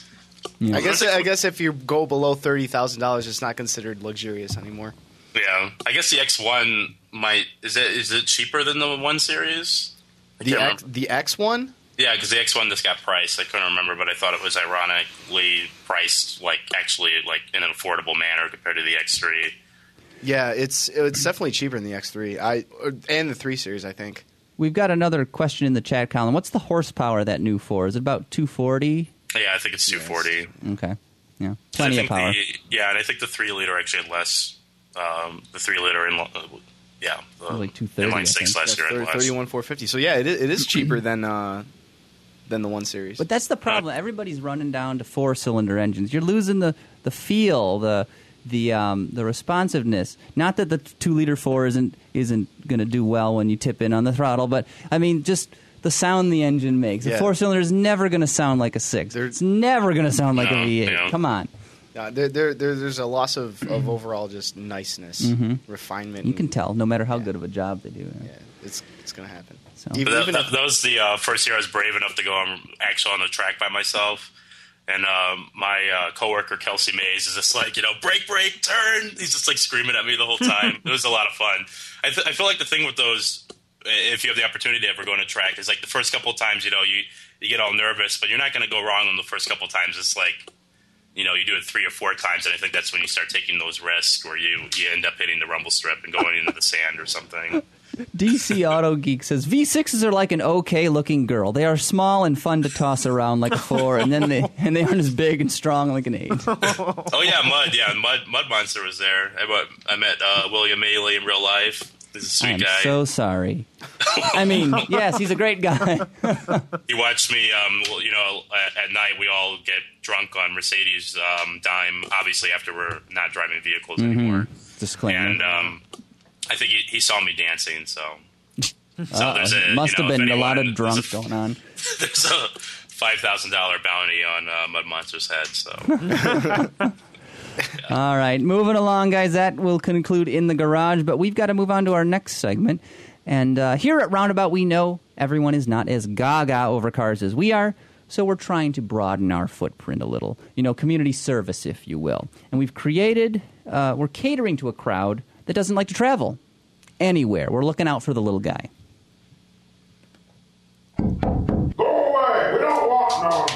Yeah. I guess I guess if you go below thirty thousand dollars, it's not considered luxurious anymore. Yeah, I guess the X one might is it is it cheaper than the one series? I The can't X, remember. the X one. Yeah, because the X one just got priced. I couldn't remember, but I thought it was ironically priced, like actually like in an affordable manner compared to the X three. Yeah, it's it's definitely cheaper than the X three. I or- and the three series, I think. We've got another question in the chat column. What's the horsepower of that new four? Is it about two forty? Yeah, I think it's two forty. Okay. Yeah. I Plenty of think power. The, yeah, and I think the three liter actually had less. Um, the three liter in, uh, yeah, the Like two thirty, inline I six think. last year had less. thirty-one four fifty. So yeah, it is, it is cheaper than uh, than the one series. But that's the problem. Everybody's running down to four-cylinder engines. You're losing the, the feel, the the um, the responsiveness. Not that the two-liter four isn't isn't going to do well when you tip in on the throttle, but I mean just the sound the engine makes. A Yeah. four-cylinder is never going to sound like a six. They're- It's never going to sound like No, a V eight. yeah. Come on. Uh, there, there, there, there's a loss of, of overall just niceness, Mhm. refinement. You can and- tell, no matter how Yeah. good of a job they do. Yeah, it's it's gonna happen. So- Even, But that, even that, if- that was the uh, first year I was brave enough to go on actually on the track by myself. And um, my uh, coworker Kelsey Mays is just like, you know, brake, brake, turn. He's just like screaming at me the whole time. It was a lot of fun. I, th- I feel like the thing with those, if you have the opportunity to ever go on a track, is like the first couple of times, you know, you you get all nervous, but you're not going to go wrong on the first couple of times. It's like, you know, you do it three or four times, and I think that's when you start taking those risks where you, you end up hitting the rumble strip and going into the sand or something. D C Auto Geek says V sixes are like an okay-looking girl. They are small and fun to toss around like a four, and then they and they aren't as big and strong like an eight. Oh, yeah, Mud. Yeah, Mud Mud Monster was there. I, met- I met uh, William Maley in real life. He's a I sweet am guy. so sorry. I mean, yes, he's a great guy. He watched me, um, well, you know, at, at night we all get drunk on Mercedes um, dime, obviously after we're not driving vehicles anymore. Disclaimer. And um, I think he, he saw me dancing, so. so Uh, there's a, must you know, have been if a lot anyone- of drunk there's a- going on. There's a five thousand dollars bounty on uh, Mud Monster's head, so. All right, moving along, guys. That will conclude In the Garage, but we've got to move on to our next segment. And uh, here at Roundabout, we know everyone is not as gaga over cars as we are, so we're trying to broaden our footprint a little. You know, community service, if you will. And we've created, uh, we're catering to a crowd that doesn't like to travel anywhere. We're looking out for the little guy. Go away! We don't want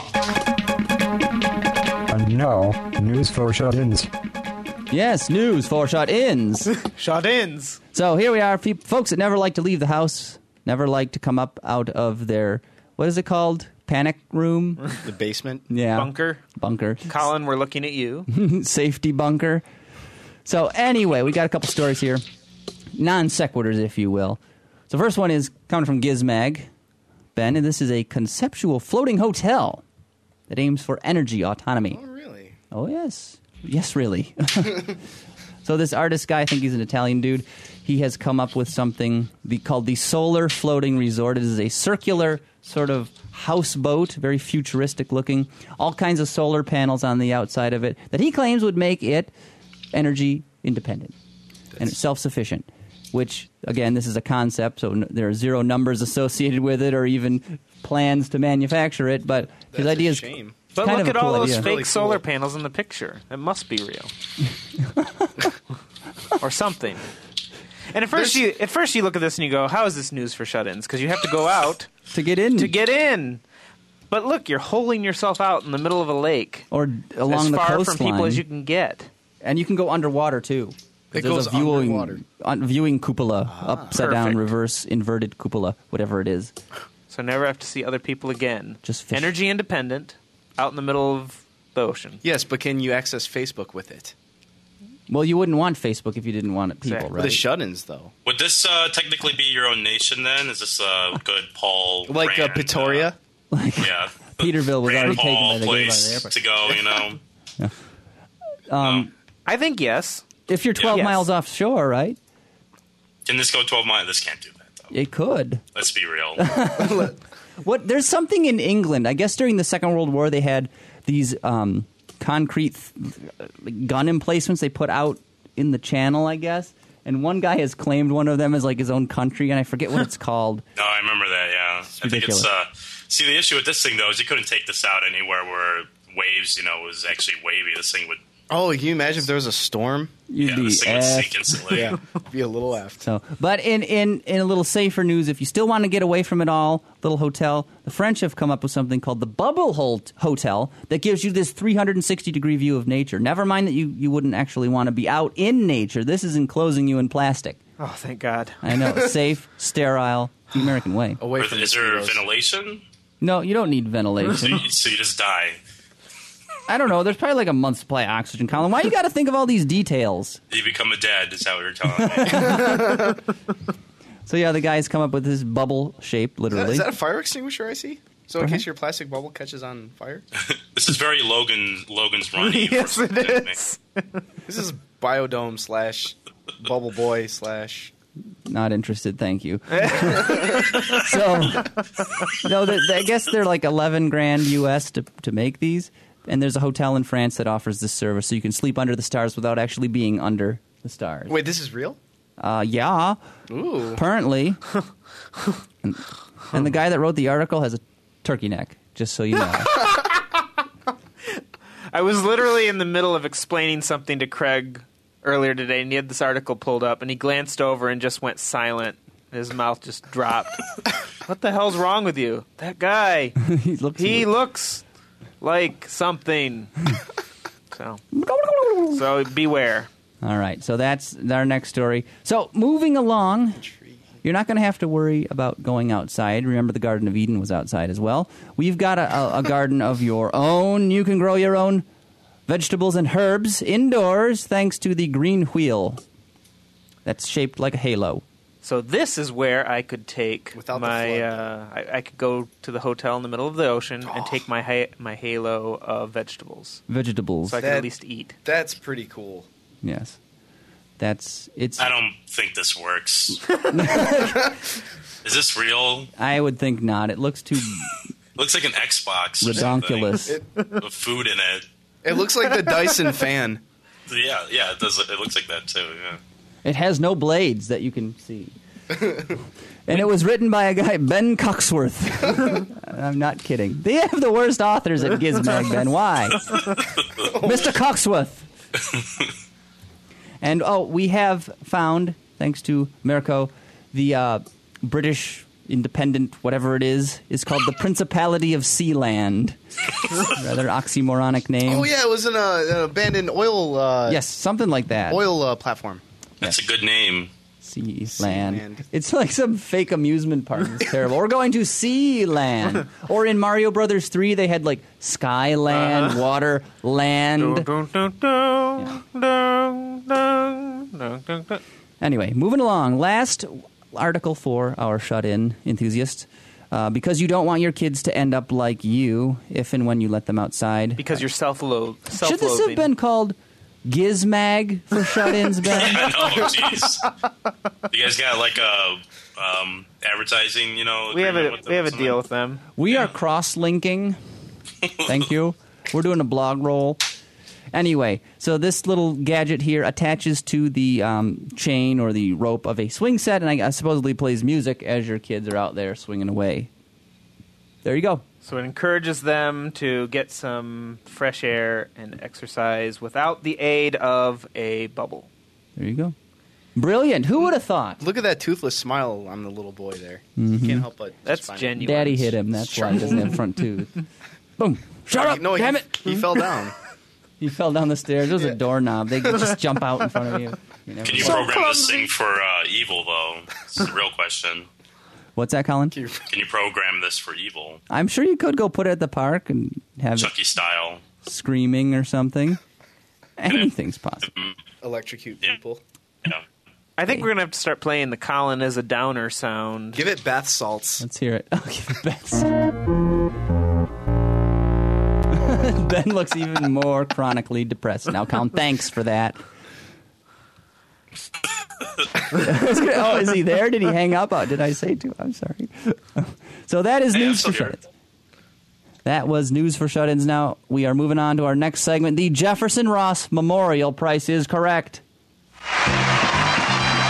none! And now, news for shut-ins. Yes, news for shot ins. Shot ins. So here we are, pe- folks that never like to leave the house, never like to come up out of their, what is it called? Panic room? the basement. Yeah. Bunker. Bunker. Colin, we're looking at you. Safety bunker. So anyway, we got a couple stories here. Non sequiturs, if you will. So first one is coming from Gizmag. Ben, and this is a conceptual floating hotel that aims for energy autonomy. Oh, really? Oh, yes. Yes, really. So this artist guy, I think he's an Italian dude, he has come up with something the, called the Solar Floating Resort. It is a circular sort of houseboat, very futuristic looking, all kinds of solar panels on the outside of it that he claims would make it energy independent and self-sufficient, which, again, this is a concept, so n- there are zero numbers associated with it or even plans to manufacture it, but his That's idea a is shame. But kind look of at a cool all those idea. fake Really cool. solar panels in the picture. It must be real. Or something. And at first, you at first you look at this and you go, "How is this news for shut-ins?" Because you have to go out to get in. to get in. But look, you're holing yourself out in the middle of a lake, or along as the far coastline. from people as you can get. And you can go underwater, too. 'Cause It there's goes a viewing, underwater. Un- viewing cupola, upside down, Perfect. reverse, inverted cupola, whatever it is. So never have to see other people again. Just fish. Energy independent, out in the middle of the ocean. Yes, but can you access Facebook with it? Well, you wouldn't want Facebook if you didn't want it people, Exactly. With the right? shut-ins, though. Would this uh, technically be your own nation then? Is this a good Paul? Like uh, Rand, Pretoria? Like, Uh, yeah. Peterville was Rand already taken Paul by the, by the place airport. to go, you know? Um, I think yes. if you're twelve Yes. miles offshore, right? Can this go twelve miles? This can't do that, though. It could. Let's be real. What? There's something in England. I guess during the Second World War, they had these um, concrete th- gun emplacements they put out in the channel, I guess. And one guy has claimed one of them as like his own country, and I forget what it's called. No, I remember that. Yeah, I think ridiculous. it's. Uh, see, the issue with this thing though is you couldn't take this out anywhere where waves, you know, was actually wavy. This thing would. Oh, can you imagine if there was a storm? You'd Yeah, be this thing would sink effed. instantly. Yeah, be a little aft. So, but in, in, in a little safer news, if you still want to get away from it all, little hotel, the French have come up with something called the Bubble Hol- Hotel that gives you this three hundred sixty degree view of nature. Never mind that you, you wouldn't actually want to be out in nature. This is enclosing you in plastic. Oh, thank God. I know. Safe, sterile, the American way. Away Or from is there mosquitoes. ventilation? No, you don't need So ventilation. you, so you just die. I don't know. There's probably like a month's supply of oxygen, Colin. Why you got to think of all these details? You become a dead. Is that what you're telling me? So, yeah, the guys come up with this bubble shape, Is that, literally. is that a fire extinguisher I see? So in Uh-huh. case your plastic bubble catches on fire? This is very Logan. Logan's running. Yes, it is. This is Biodome slash Bubble Boy slash... Not interested, thank you. So, no, the, the, I guess they're like eleven grand U S to to make these, and there's a hotel in France that offers this service, so you can sleep under the stars without actually being under the stars. Wait, this is real? Uh, yeah, Ooh. apparently. and, and the guy that wrote the article has a turkey neck, just so you know. I was literally in the middle of explaining something to Craig earlier today, and he had this article pulled up, and he glanced over and just went silent. His mouth just dropped. What the hell's wrong with you? That guy. he looks. He looks like something. So, so beware. All right, so that's our next story. So moving along, you're not going to have to worry about going outside. Remember, the Garden of Eden was outside as well. We've got a, a, a garden of your own. You can grow your own vegetables and herbs indoors thanks to the green wheel that's shaped like a halo. So this is where I could take Without the my. flood. Uh, I, I could go to the hotel in the middle of the ocean Oh. and take my ha- my halo of vegetables, Vegetables, so I can That- at least eat. That's pretty cool. yes. That's it's. I don't think this works. Is this real? I would think not. It looks too Looks like an Xbox. or redonkulous. something with food in it. It looks like the Dyson fan. Yeah, yeah, it does. It looks like that too. Yeah. It has no blades that you can see. And it was written by a guy, Ben Coxworth. I'm not kidding. They have the worst authors at Gizmag, Ben. Why? Mister Coxworth. And, oh, we have found, thanks to Mirko, the uh, British independent, whatever it is, is called the Principality of Sealand. Rather oxymoronic name. Oh, yeah, it was in a, an abandoned oil uh, Yes, something like that. oil uh, platform. That's a good name. Sealand. Sealand. It's like some fake amusement park. It's terrible. We're going to Sealand. Or in Mario Brothers three, they had like Skyland, Uh-huh. Water, Land. Dun, dun, dun, dun, dun, dun, dun, dun. Anyway, moving along. Last article for our shut-in enthusiasts. Uh, because you don't want your kids to end up like you if and when you let them outside. Because you're self-loath. Should this have been called Gizmag for shut-ins, Ben? I know, jeez. You guys got like a um, advertising, you know? We have agreement a with them we have or a something? deal with them. We are cross-linking. Thank you. We're doing a blog roll. Anyway, so this little gadget here attaches to the um, chain or the rope of a swing set, and I, I supposedly plays music as your kids are out there swinging away. There you go. So it encourages them to get some fresh air and exercise without the aid of a bubble. There you go. Brilliant. Who would have thought? Look at that toothless smile on the little boy there. You can't help but just That's find it. genuine. Daddy hit him. That's why he doesn't have front tooth. Boom. Shut up. No, Damn he, it. he fell down. He fell down the stairs. There was a doorknob. They could just jump out in front of you. You never Can you know. program this thing for uh, evil, though? This is a real question. What's that, Colin? Can you program this for evil? I'm sure you could go put it at the park and have it Chucky style. screaming or something. Anything's possible. Electrocute Yeah. people. Yeah. I think we're going to have to start playing the Colin as a downer sound. Give it bath salts. Let's hear it. I'll give it best. Ben looks even more chronically depressed now. Colin, thanks for that. Oh, is he there? Did he hang up? Oh, did I say too? I'm sorry. So that is Hey, I'm news still for here. shut-ins. That was news for shut-ins. Now we are moving on to our next segment. The Jefferson Ross Memorial Price is Correct.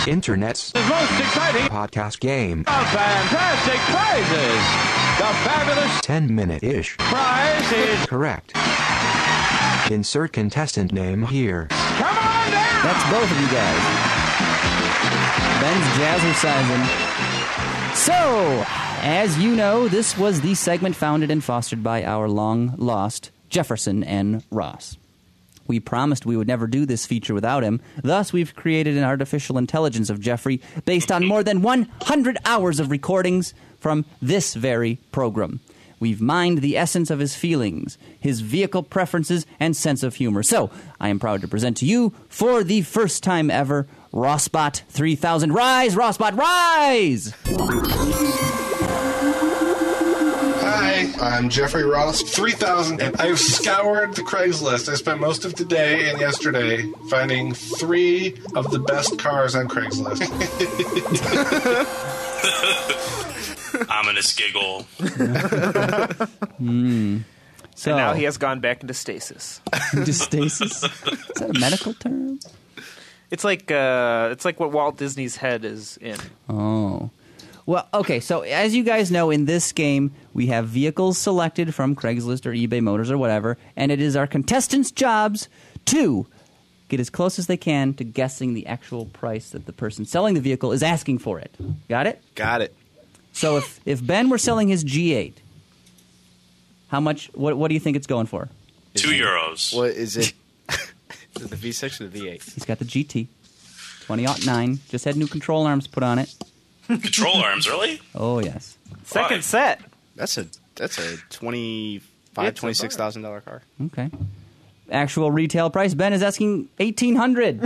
Internet's most exciting podcast game. of fantastic prizes. The fabulous ten minute-ish. prize is... Correct. Insert contestant name here. Come on down! That's both of you guys. Ben's jazzercising. So, as you know, this was the segment founded and fostered by our long-lost Jefferson N. Ross. We promised we would never do this feature without him. Thus, we've created an artificial intelligence of Jeffrey based on more than one hundred hours of recordings from this very program. We've mined the essence of his feelings, his vehicle preferences, and sense of humor. So, I am proud to present to you, for the first time ever, Rossbot three thousand. Rise, Rossbot, rise! Hi, I'm Jeffrey Ross, three thousand, and I've scoured the Craigslist. I spent most of today and yesterday finding three of the best cars on Craigslist. Ominous giggle. mm. So and now he has gone back into stasis. Into stasis? Is that a medical term? It's like uh, it's like what Walt Disney's head is in. Oh. Well, okay, so as you guys know, in this game, we have vehicles selected from Craigslist or eBay Motors or whatever, and it is our contestants' jobs to get as close as they can to guessing the actual price that the person selling the vehicle is asking for it. Got it? Got it. So if, if Ben were selling his G eight, how much, what, what do you think it's going for? Two euros. What is it? Is it the V six or the V eight? He's got the G T, twenty oh nine, just had new control arms put on it. Control arms, really? Oh, yes. Second Why? set. That's a that's a twenty-five, twenty-six thousand dollar car. Okay. Actual retail price, Ben is asking eighteen hundred.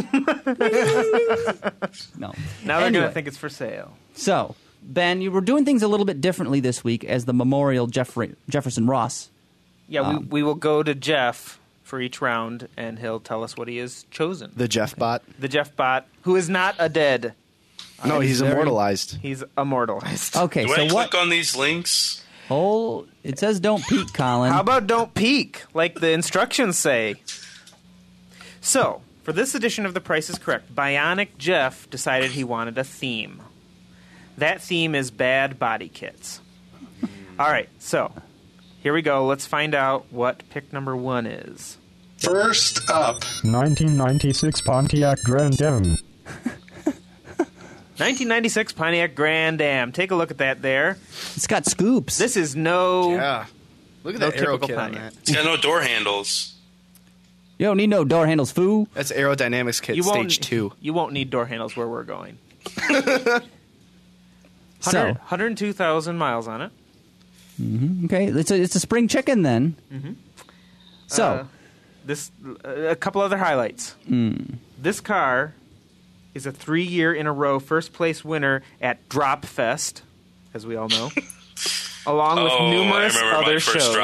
No. Now they're Anyway. going to think it's for sale. So, Ben, you were doing things a little bit differently this week as the Memorial Jeffrey, Jefferson Ross. Yeah, Um, we, we will go to Jeff for each round, and he'll tell us what he has chosen. The Jeff bot. The Jeff bot, who is not a dead. No, he's very- immortalized. He's immortalized. Okay, Do so I what? click on these links? Oh, it says don't peek, Colin. How about don't peek, like the instructions say? So, for this edition of The Price is Correct, Bionic Jeff decided he wanted a theme. That theme is bad body kits. All right, so here we go. Let's find out what pick number one is. First up, nineteen ninety-six Pontiac Grand Am. nineteen ninety-six Pontiac Grand Am. Take a look at that there. It's got scoops. This is no... Yeah. Look at No that arrow typical kit on Pontiac. that. It's got no door handles. You don't need no door handles, foo. That's aerodynamics kit You won't, stage two. You won't need door handles where we're going. So, one hundred two thousand miles on it. okay, it's a, it's a spring chicken then. Mm-hmm. So, Uh, this a couple other highlights. mm, This car is a three-year in a row first place winner at Drop Fest, as we all know, along with oh, numerous I remember other my first shows. Drop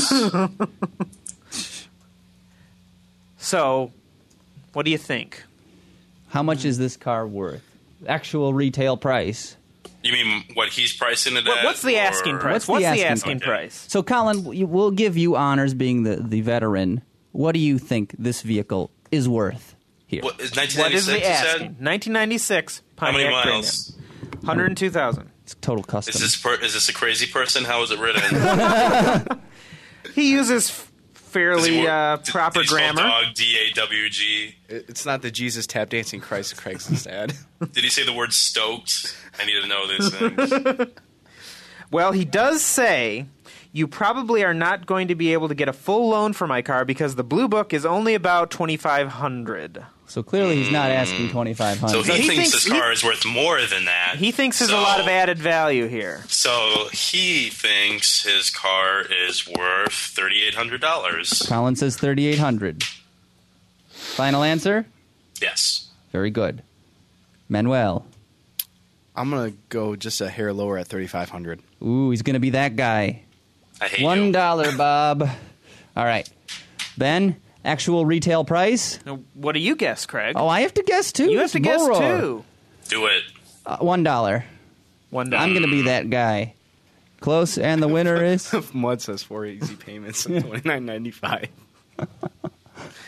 Fest. So, what do you think? how much is this car worth? Actual retail price. You mean what he's pricing it What- at? what's the asking or- price? What's What's, the the asking asking price? price? So, Colin, we- we'll give you honors being the, the veteran. What do you think this vehicle is worth here? What, is nineteen What is ninety-six, the you asking? said? nineteen ninety-six How many Pontiac Grand miles? Am. one hundred two thousand. It's total custom. Is this per, is this a crazy person? How is it written? He uses f- Does fairly he work- uh, did- proper did he spell grammar. Dog D A W G. It- It's not the Jesus tap dancing Christ Craigslist ad. Did he say the word stoked? I need to know these things. Well, he does say, you probably are not going to be able to get a full loan for my car because the Blue Book is only about twenty-five hundred dollars. So clearly he's not asking twenty-five hundred So he, So he thinks, thinks- this car is worth more than that. He thinks there's So- a lot of added value here. So he thinks his car is worth thirty-eight hundred dollars. Colin says thirty-eight hundred. Final answer? Yes. Very good. Manuel. I'm gonna go just a hair lower at thirty-five hundred. Ooh, he's going to be that guy. I hate One you. dollar, Bob. All right. Ben, actual retail price? Now, what do you guess, Craig? Oh, I have to guess too. you have It's to guess, bull roar. too. Do it. Uh, one dollar. One dollar. I'm going to be that guy. Close, and the winner is? Mud says four easy payments of twenty-nine ninety-five.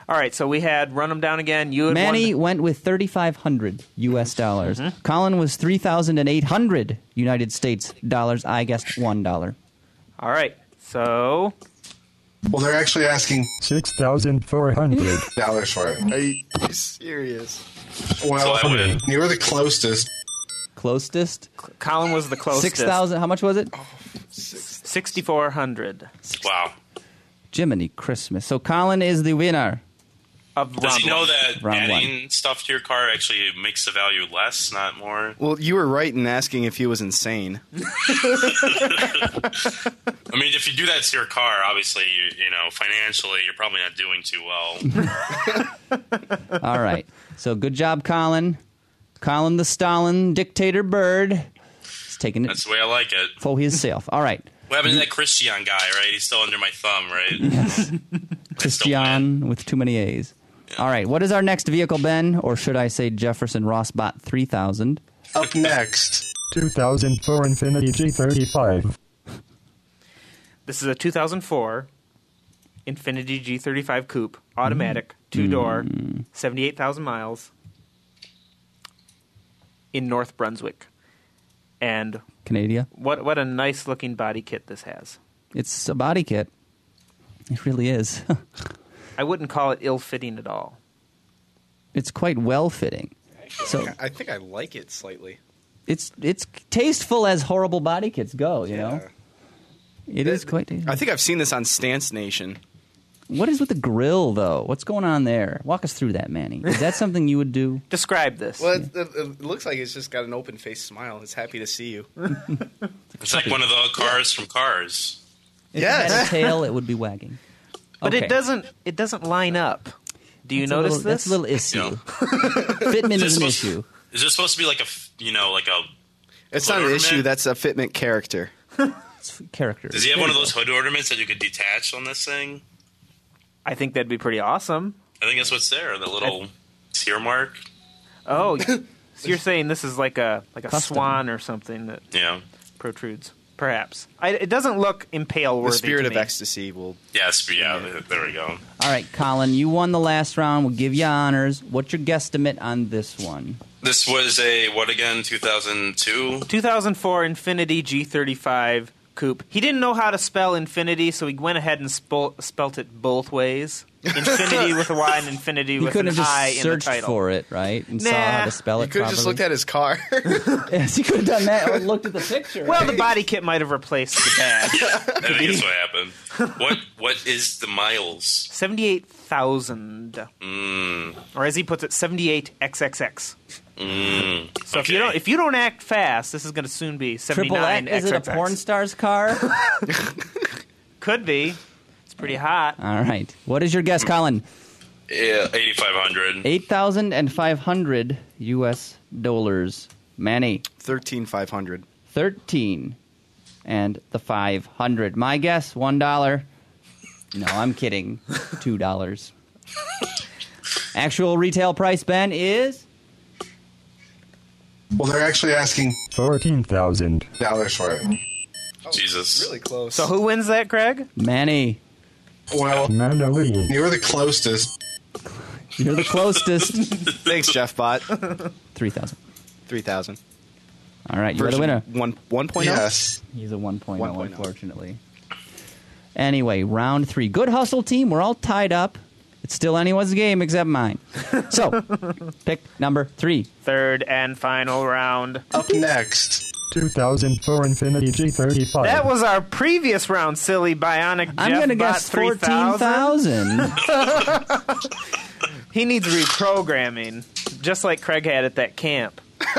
All right, so we had run them down again. You had Manny won. went with thirty-five hundred U S dollars. Mm-hmm. Colin was three thousand eight hundred United States dollars. I guessed one dollar. All right, so Well, they're actually asking six thousand four hundred dollars for it. Are you serious? Well, So I win. you were the closest. Closest? Colin was the closest. six thousand. How much was it? sixty-four hundred Wow. Jiminy Christmas. So Colin is the winner. of Does round he know one. that Round adding stuff to your car actually makes the value less, not more? Well, you were right in asking if he was insane. I mean, if you do that to your car, obviously, you, you know, financially, you're probably not doing too well. All right. So good job, Colin. Colin the Stalin, dictator bird. He's taking it That's the way I like it. for himself. All right. What happened to that Christian guy, right? He's still under my thumb, right? Yes. Christian with too many A's. All right. What is our next vehicle, Ben? Or should I say Jefferson Rossbot three thousand? Up next. two thousand four Infiniti G thirty-five. This is a two thousand four Infiniti G thirty-five Coupe, automatic, two-door, seventy-eight thousand miles, in North Brunswick. And Canada. what what a nice-looking body kit this has. It's a body kit. It really is. I wouldn't call it ill-fitting at all. It's quite well fitting. So I think I like it slightly. it's it's tasteful as horrible body kits go, you know? It is quite tasteful. I think I've seen this on Stance Nation. What is with the grill, though? What's going on there? Walk us through that, Manny. Is that something you would do? Describe this. Well, it, it, it looks like it's just got an open-faced smile. It's happy to see you. It's like one of the cars from Cars. If Yes. it had a tail, it would be wagging. But Okay. it doesn't it doesn't line up. Do you That's a notice little- That's this? a little issue. No. Fitment Is is it an supposed- issue. Is there supposed to be like a, f- you know, like a... It's not an Ornament? issue. That's a fitment character. It's character. Does he have one of those hood ornaments that you could detach on this thing? I think that'd be pretty awesome. I think that's what's there, the little tear mark. Oh, so you're saying this is like a like a Custom. swan or something that Yeah. protrudes? Perhaps. I, it doesn't look impale worthy. The spirit to of me. ecstasy will. Yes, but yeah, there we go. All right, Colin, you won the last round. We'll give you honors. What's your guesstimate on this one? This was a, what again, two thousand two? two thousand four Infiniti G thirty-five Coupe. He didn't know how to spell infinity, so he went ahead and spo- spelt it both ways. Infinity with a Y and infinity You with couldn't an have I just in the searched title. for it, right? And saw Nah. how to spell it You could have just properly. looked at his car. Yes, you could have done that or looked at the picture. Well, the body kit might have replaced the badge. I think that's what happened. What What is the miles? seventy-eight thousand. Mm, Or as he puts it, seventy-eight triple X. mm, So if you okay. don't if you don't act fast, this is going to soon be Triple seventy-nine X? Is it a triple X. porn star's car? Could be. It's pretty hot. All right. What is your guess, Colin? Yeah, eighty-five hundred. eight thousand five hundred U S dollars. Manny, Thirteen five hundred. thirteen and the five hundred. My guess, one dollar. No, I'm kidding. two dollars. Actual retail price, Ben, is Well, they're actually asking fourteen thousand. dollars for it. Jesus. Really close. So who wins that, Craig? Manny. Well, Mandolin. you were the closest. You're the closest. Thanks, Jeff Bot. three thousand. Three thousand. All right, you're the winner. One one point oh? Yes. He's a one point oh, one point oh. unfortunately. Anyway, round three. Good hustle, team. We're all tied up. It's still anyone's game except mine. So, pick number three. Third and final round. Up next. two thousand four Infiniti G thirty-five. That was our previous round, silly bionic I'm Jeff going to Bot guess three fourteen thousand. thousand. He needs reprogramming, just like Craig had at that camp.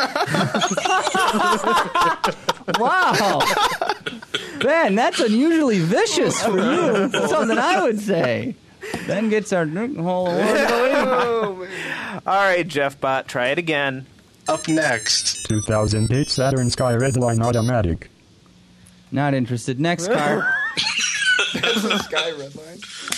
Wow. Ben, that's unusually vicious for you. That's something I would say. Ben gets our whole award. All right, Jeff Bot, try it again. Up next. two thousand eight Saturn Sky Redline Automatic. Not interested. Next card. Sky Redline.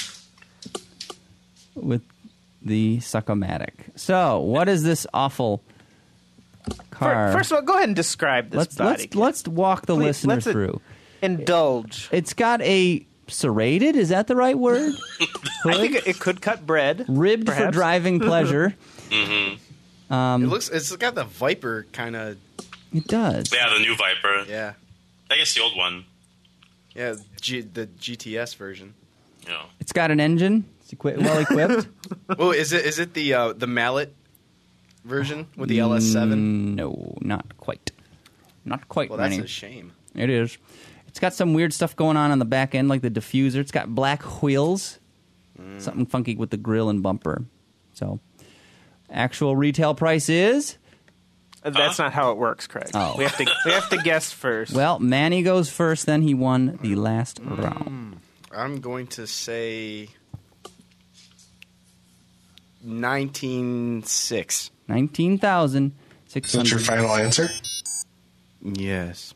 With the Succomatic. So, what is this awful car? Fir- First of all, go ahead and describe this let's body. let's let's walk the Please, listener let's, uh, through. Indulge. It's got a serrated. Is that the right word? I think it, it could cut bread. Ribbed for perhaps. driving pleasure. Mm-hmm. Um, it looks. It's got the Viper kind of. It does. Yeah, the new Viper. Yeah. I guess the old one. Yeah, G, the G T S version. Yeah. It's got an engine. It's equi- well equipped. Oh, is it is it the uh, the mallet version with the L S seven? No, not quite. Not quite. Well, that's Manny. a shame. It is. It's got some weird stuff going on on the back end, like the diffuser. It's got black wheels. Mm. Something funky with the grill and bumper. So, actual retail price is. That's not how it works, Craig. Oh. We have to we have to guess first. Well, Manny goes first. Then he won the last round. I'm going to say nineteen six. Nineteen thousand six Is that your hundred. final answer? Yes.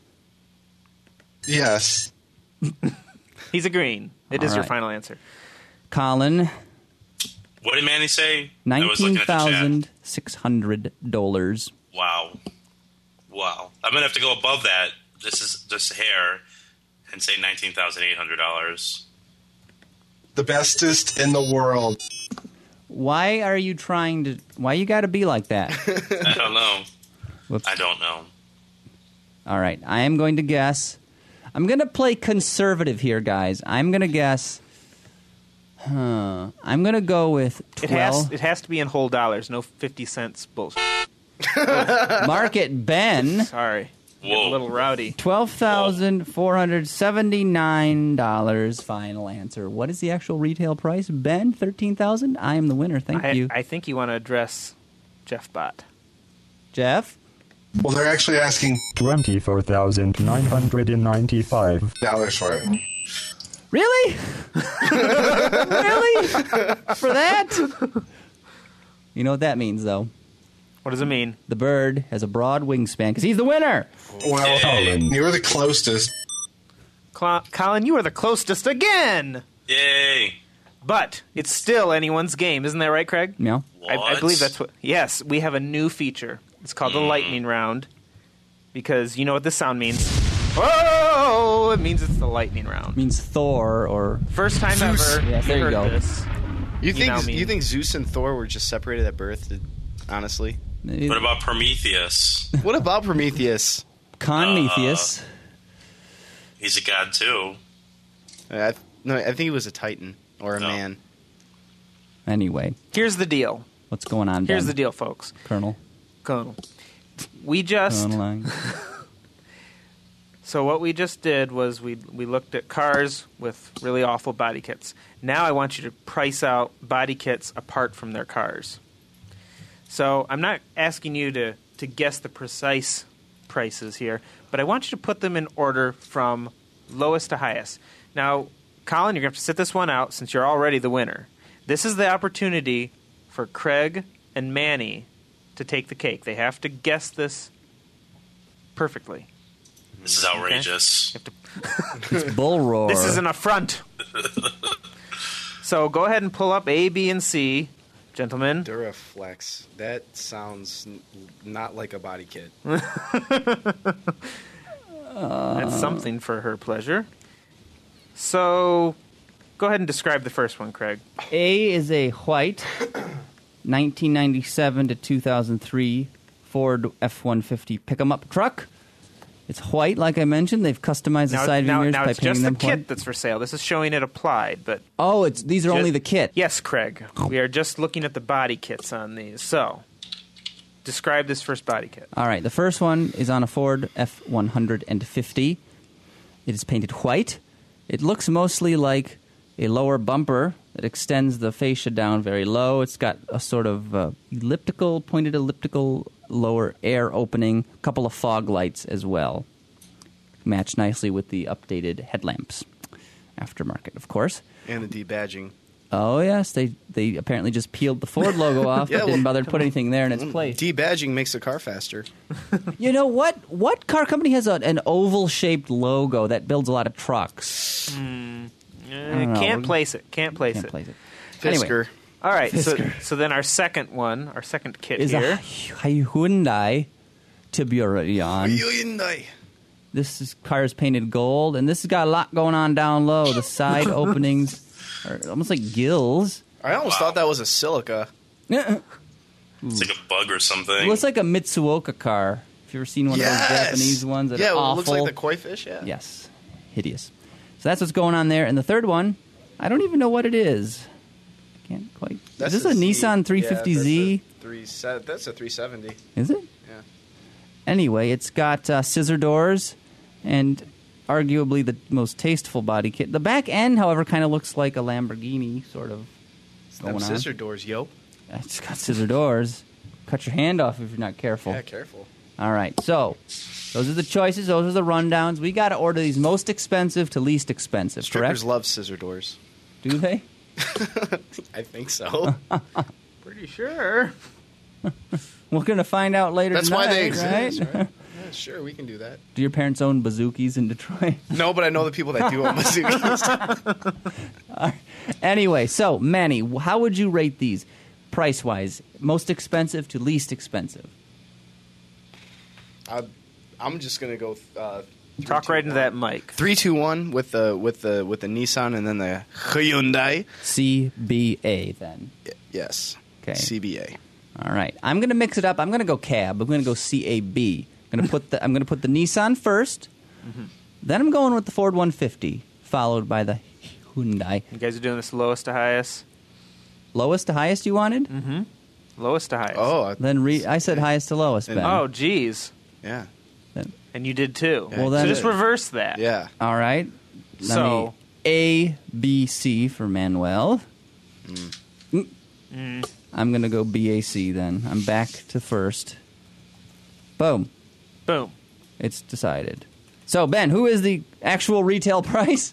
Yes. He's agreeing. It is All your right. final answer. Colin, What did Manny say? I was looking nineteen at the chat. thousand six hundred dollars. Wow. Wow. I'm going to have to go above that. This is just hair and say nineteen thousand eight hundred dollars. The bestest in the world. Why are you trying to? Why you got to be like that? I don't know. Whoops. I don't know. All right, I am going to guess. I'm going to play conservative here, guys. I'm going to guess. Huh. I'm going to go with It has twelve. it has to be in whole dollars, no fifty cents bullshit. Market Ben. Sorry. Get a Whoa. little rowdy. Twelve thousand four hundred seventy-nine dollars. Final answer. What is the actual retail price? Ben, thirteen thousand. I am the winner. Thank I, you, I think you want to address Jeff Bott. Jeff. Well, they're actually asking twenty-four thousand nine hundred ninety-five. dollars for it. Really? Really? For that? You know what that means, though. What does it mean? The bird has a broad wingspan because he's the winner. Well, Yay. you were the closest. Cl- Colin, you are the closest again. Yay. But it's still anyone's game, isn't that right, Craig? No. I, I What? believe that's what. Yes, we have a new feature. It's called the lightning round because you know what this sound means. Whoa! It means it's the lightning round. Means Thor or First time Zeus. ever. Yes, there you heard go. This. You think now mean- you think Zeus and Thor were just separated at birth? Honestly, What about Prometheus? what about Prometheus? Conmetheus? He's a god too. I, no, I think he was a Titan or a No. man. Anyway, Here's the deal. what's going on, Here's Ben? the deal, folks. Colonel. Colonel. We just Colonel Lang. so what we just did was we we looked at cars with really awful body kits. Now I want you to price out body kits apart from their cars. So I'm not asking you to, to guess the precise prices here, but I want you to put them in order from lowest to highest. Now, Colin, you're going to have to sit this one out since you're already the winner. This is the opportunity for Craig and Manny to take the cake. They have to guess this perfectly. This is outrageous. It's bull roar. This is an affront. So go ahead and pull up A, B, and C, gentlemen. Duraflex. That sounds n- not like a body kit. That's something for her pleasure. So go ahead and describe the first one, Craig. A is a white nineteen ninety-seven to two thousand three Ford F one fifty pick-em-up truck. It's white, like I mentioned. They've customized the Now, side now, mirrors now by it's painting just the them kit white. that's for sale. This is showing it applied, but Oh, it's these are Ju- only the kit. yes, Craig. We are just looking at the body kits on these. So describe this first body kit. All right, the first one is on a Ford F one fifty. It is painted white. It looks mostly like a lower bumper that extends the fascia down very low. It's got a sort of uh, elliptical, pointed elliptical lower air opening, a couple of fog lights as well. Match nicely with the updated headlamps. Aftermarket, of course. And the debadging. Oh, yes, they they apparently just peeled the Ford logo off, Yeah, but didn't well- bother to put anything there in its place. Debadging makes the car faster. You know what? What car company has a, an oval-shaped logo that builds a lot of trucks? Uh, don't know. can't place it. Can't place Can't it. place it. Fisker. Anyway, All right. So, Fisker. so then our second one, our second kit is here. a Hy- Hyundai Tiburon. Hyundai. This is, car is painted gold, and this has got a lot going on down low. The side openings are almost like gills. I almost Wow. thought that was a Silica. It It's like a bug or something. looks like a Mitsuoka car. If you've ever seen one Yes. of those Japanese ones that yeah, are well, it awful. looks like the koi fish. Yeah. Yes. Hideous. So that's what's going on there. And the third one, I don't even know what it is. I can't quite. That's is this a Z- Nissan three fifty Z? Yeah, that's a three se- that's a three seventy. Is it? Yeah. Anyway, it's got uh, scissor doors and arguably the most tasteful body kit. The back end, however, kind of looks like a Lamborghini, sort of. Them Going on. scissor doors, yo. It's got scissor doors. Cut your hand off if you're not careful. Yeah, careful. All right, so those are the choices. Those are the rundowns. We got to order these most expensive to least expensive, Strippers correct? love scissor doors. Do they? I think so. Pretty sure. We're going to find out later That's tonight, why they right? exist, right? Yeah, sure, we can do that. Do your parents own bazookies in Detroit? No, but I know the people that do own bazookas. Anyway, so, Manny, how would you rate these price-wise? Most expensive to least expensive? I, I'm just gonna go. Uh, three, Talk two, right into one. that mic. Three, two, one with the with the with the Nissan and then the Hyundai. C B A, then. Y- Yes. Okay. C B A. All right. I'm going to mix it up. I'm going to go cab. I'm going to go C A B. I'm going to put the I'm going to put the Nissan first. Mm-hmm. Then I'm going with the Ford one fifty, followed by the Hyundai. You guys are doing this lowest to highest? Lowest to highest you wanted? Mm-hmm. Lowest to highest. Oh, I, Then re- I said highest to lowest, Ben. Oh, geez. yeah, And you did too. Yeah, Well, then- so just reverse that. yeah. All right. Let So- me A, B, C for Manuel. Mm. I'm going to go B A C then. I'm back to first. Boom. Boom. It's decided. So, Ben, who is the actual retail price?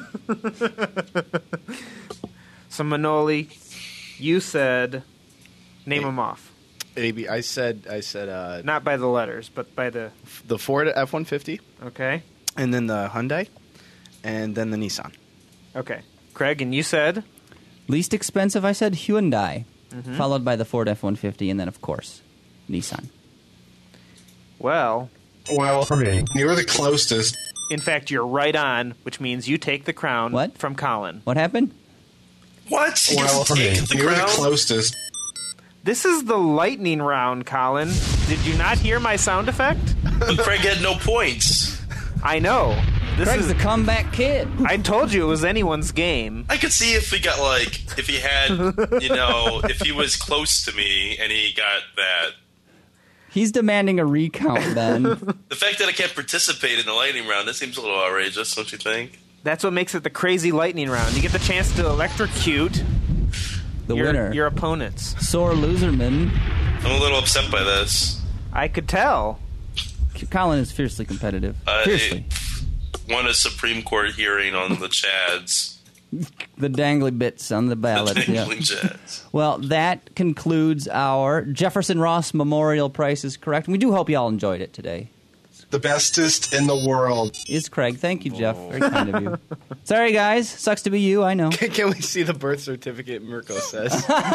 So, Manoli, you said, name them off. A B. I said I said uh, Not by the letters, but by the. the Ford F one fifty, Okay. and then the Hyundai, and then the Nissan. Okay. Craig, and you said? Least expensive, I said Hyundai, Mm-hmm. followed by the Ford F one fifty, and then, of course, Nissan. Well, Well, Three, you were the closest. in fact, you're right on, which means you take the crown What? from Colin. What happened? What? You Well, just take the you were the crown? closest. This is the lightning round, Colin. Did you not hear my sound effect? But Craig had no points. I know. This Craig's is. the comeback kid. I told you it was anyone's game. I could see if we got like if he had, you know, if he was close to me and he got that. He's demanding a recount, Ben. The fact that I can't participate in the lightning round, that seems a little outrageous, don't you think? That's what makes it the crazy lightning round. You get the chance to electrocute The your, winner. your opponents. Sore loserman. I'm a little upset by this. I could tell. Colin is fiercely competitive. Uh, fiercely. Won a Supreme Court hearing on the Chads. The dangly bits on the ballot. The yeah. dangling Chads. Well, that concludes our Jefferson Ross Memorial Prices Correct. And we do hope you all enjoyed it today. The bestest in the world. Is Craig. Thank you, Jeff. Very kind of you. Sorry, guys. Sucks to be you, I know. Can we see the birth certificate? Mirko says.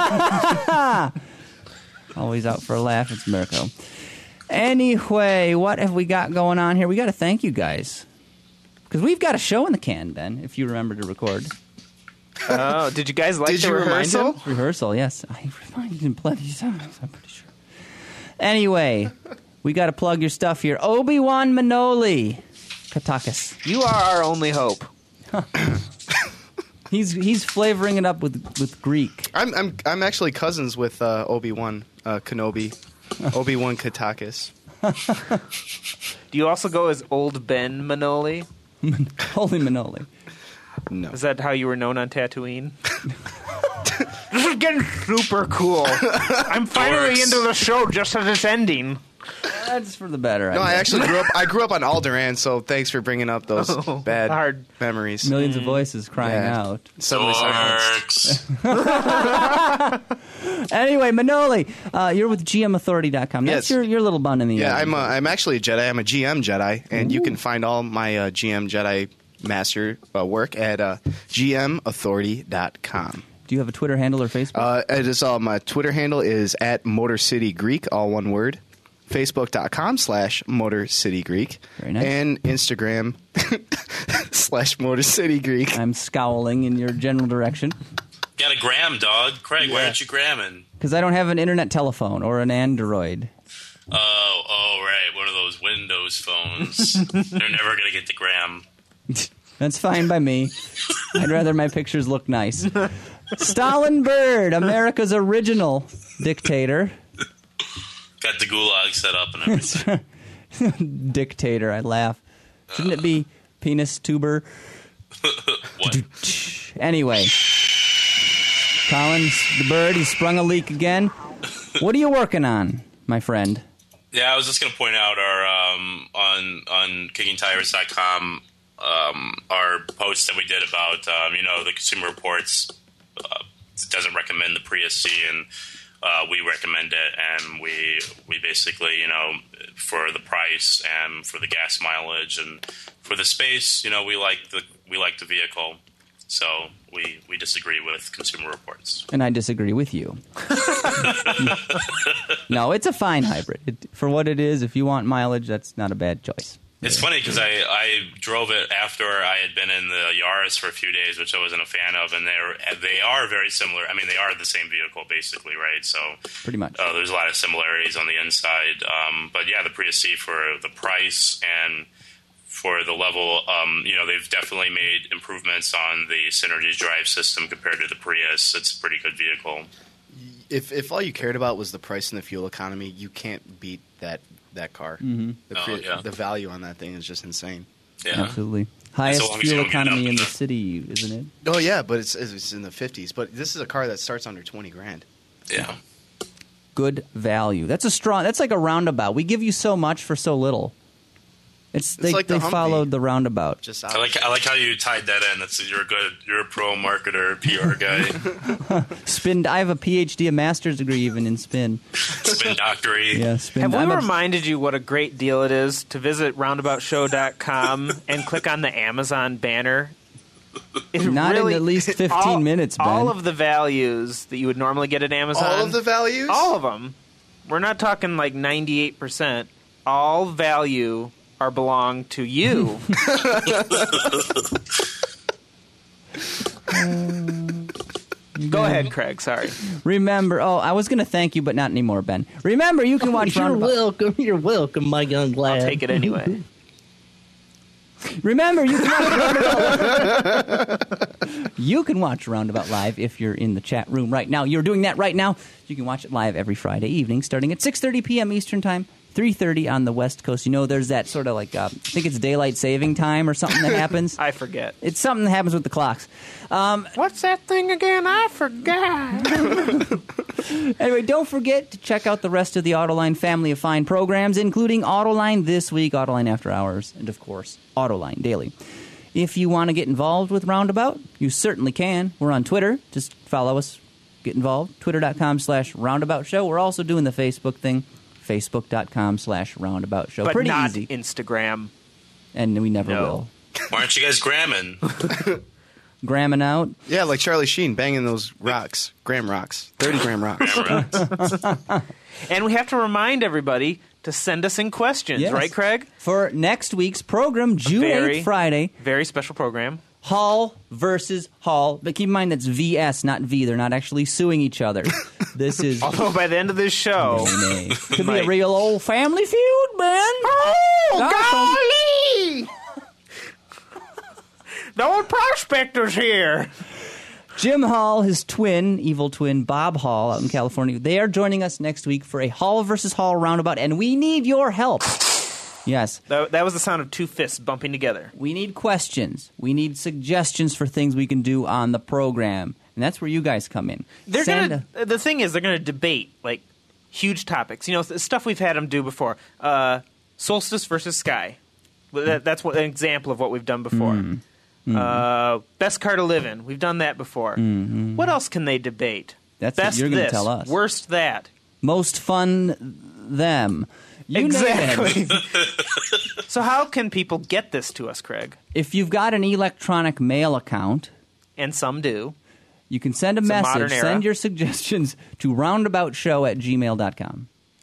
Always out for a laugh. It's Mirko. Anyway, what have we got going on here? We got to thank you guys. Because we've got a show in the can, Ben, if you remember to record. Oh, did you guys like Did the you remind rehearsal? him? Rehearsal, yes. I reminded him plenty times, I'm pretty sure. Anyway, we got to plug your stuff here. Obi-Wan Manoli. Katakis. You are our only hope. He's he's flavoring it up with with Greek. I'm I'm I'm actually cousins with uh, Obi Wan uh, Kenobi, Obi Wan Katakis. Do you also go as Old Ben Manoli? Holy Manoli. No. Is that how you were known on Tatooine? This is getting super cool. I'm finally Dorks. into the show just as it's ending. That's for the better. No, I guess. actually grew up. I grew up on Alderaan, so thanks for bringing up those Oh, bad hard. memories. Millions of voices crying Yeah. out. Suddenly silenced. Dorks. Anyway, Manoli, uh, you're with G M Authority dot com. That's Yes. your, your little bun in the Yeah, end. I'm. A, I'm actually a Jedi. I'm a G M Jedi, and you can find all my uh, G M Jedi master uh, work at uh, G M Authority dot com. Do you have a Twitter handle or Facebook? Uh, it is, uh, my Twitter handle is at Motor City Greek, all one word. Facebook.com slash Motor City Greek. Very nice. And Instagram slash Motor City Greek. I'm scowling in your general direction. Got a gram, dog. Craig, Yeah. why aren't you gramming? Because I don't have an internet telephone or an Android. Oh, oh, right. One of those Windows phones. They're never going to get the gram. That's fine by me. I'd rather my pictures look nice. Stalin Bird, America's original dictator. Got the gulag set up and everything. Dictator, I laugh. Shouldn't it be penis tuber? What? Anyway. Collins, the bird, he sprung a leak again. What are you working on, my friend? Yeah, I was just going to point out our um, on on kicking tires dot com um, our post that we did about um, you know the Consumer Reports uh, doesn't recommend the Prius C, and uh, we recommend it, and we we basically you know for the price and for the gas mileage and for the space, you know we like the we like the vehicle. So we, we disagree with Consumer Reports. And I disagree with you. No, it's a fine hybrid. It, for what it is, if you want mileage, that's not a bad choice. It's funny because I, I drove it after I had been in the Yaris for a few days, which I wasn't a fan of, and they're they are very similar. I mean, they are the same vehicle basically, right? So Pretty much. uh, there's a lot of similarities on the inside. Um, but yeah, the Prius C for the price and for the level, um, you know, they've definitely made improvements on the Synergy drive system compared to the Prius. It's a pretty good vehicle. If if all you cared about was the price and the fuel economy, you can't beat that that car. Mm-hmm. The, Oh, pre- yeah. the value on that thing is just insane. Yeah. Absolutely. Highest long as you fuel don't get economy up in the enough. city, isn't it? Oh yeah, but it's it's in the fifties. But this is a car that starts under twenty grand. Yeah. Good value. That's a strong. That's like a roundabout. We give you so much for so little. It's, It's they, like the they Humvee. followed the roundabout. Just I like I like how you tied that in. That's you're a good. You're a pro marketer, P R guy, Spin. I have a P H D, a master's degree even in spin. spin doctory. Yeah, spin. Have we I'm a- reminded you what a great deal it is to visit roundabout show dot com and click on the Amazon banner? It Not in at least fifteen all, minutes, Ben. All of the values that you would normally get at Amazon. all of the values. All of them. We're not talking like ninety-eight percent. All value are belong to you. Go ahead, Craig. Sorry. Remember, oh, I was going to thank you, but not anymore, Ben. Remember, you can watch You're Roundabout. welcome. You're welcome, my young lad. I'll take it anyway. Remember, you can watch Roundabout. You can watch Roundabout live if you're in the chat room right now. You're doing that right now. You can watch it live every Friday evening, starting at six thirty p.m. Eastern Time, three thirty on the West Coast. You know, there's that sort of like, uh, I think it's daylight saving time or something that happens. I forget. It's something that happens with the clocks. Um, What's that thing again? I forgot. Anyway, don't forget to check out the rest of the Autoline family of fine programs, including Autoline This Week, Autoline After Hours, and, of course, Autoline Daily. If you want to get involved with Roundabout, you certainly can. We're on Twitter. Just follow us. Get involved. Twitter.com slash Roundabout Show. We're also doing the Facebook thing. Facebook.com slash Roundabout Show. But Pretty not easy. Instagram. And we never No. will. Why aren't you guys gramming? Gramming out. Yeah, like Charlie Sheen banging those rocks, gram rocks, thirty gram rocks. And we have to remind everybody to send us in questions, Yes. right, Craig? For next week's program, June very- eighth, Friday. Very special program. Hall versus Hall. But keep in mind that's V S, not V. They're not actually suing each other. This is... Although by the end of this show, Nay, nay. Could be a Might. real old family feud, man. Oh, golly! The old prospector's here. Jim Hall, his twin, evil twin, Bob Hall, out in California, they are joining us next week for a Hall versus Hall roundabout, and we need your help. Yes. That, that was the sound of two fists bumping together. We need questions. We need suggestions for things we can do on the program. And that's where you guys come in. They're Send gonna. The thing is, they're gonna debate like huge topics. You know, th- stuff we've had them do before. Uh, Solstice versus Sky. That, that's what, an example of what we've done before. Mm-hmm. Uh, best car to live in. We've done that before. Mm-hmm. What else can they debate? That's what Best you're gonna this, tell us. Worst that. Most fun them. You Exactly. name it. So how can people get this to us, Craig? If you've got an electronic mail account, And some do. you can send a It's a message. modern era. Send your suggestions to roundaboutshow at gmail dot com.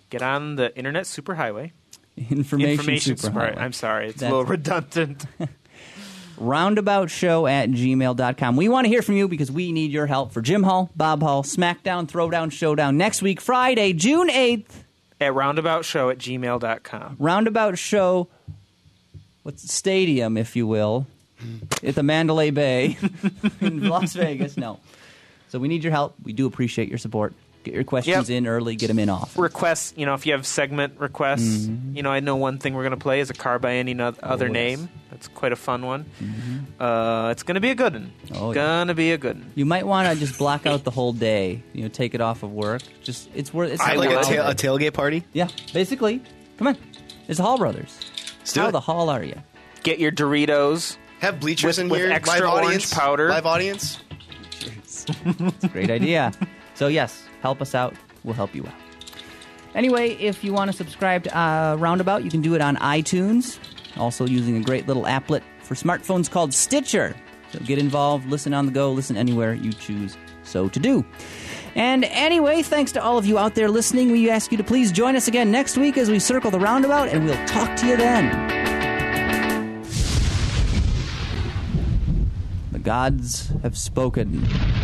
get on the Internet Superhighway. Information, Information superhighway. Superhighway. I'm sorry. It's That's- a little redundant. roundabout show at gmail dot com. We want to hear from you because we need your help for Jim Hall, Bob Hall, SmackDown, Throwdown, Showdown next week, Friday, June eighth. At roundabout show at gmail dot com. Roundabout Show, what's the stadium, if you will, at the Mandalay Bay in Las Vegas. No. So we need your help. We do appreciate your support. Get your questions Yep. in early. Get them in often. Requests, you know, if you have segment requests, Mm-hmm. you know, I know one thing we're going to play is a car by any no- other yes. name. That's quite a fun one. Uh, it's going to be a good one. Oh, yeah. Going to be a good one. You might want to just block out the whole day. You know, take it off of work. Just it's worth. It's I not like a, worth tail, it. a tailgate party. Yeah, basically. Come on, it's Hall Brothers. Let's do How it. the hall are you? Get your Doritos. Have bleachers With- in with here. extra Live orange audience. powder. Live audience. It's a great idea. So yes, help us out. We'll help you out. Anyway, if you want to subscribe to uh, Roundabout, you can do it on iTunes. Also using a great little applet for smartphones called Stitcher. So get involved, listen on the go, listen anywhere you choose so to do. And anyway, thanks to all of you out there listening. We ask you to please join us again next week as we circle the roundabout, and we'll talk to you then. The gods have spoken.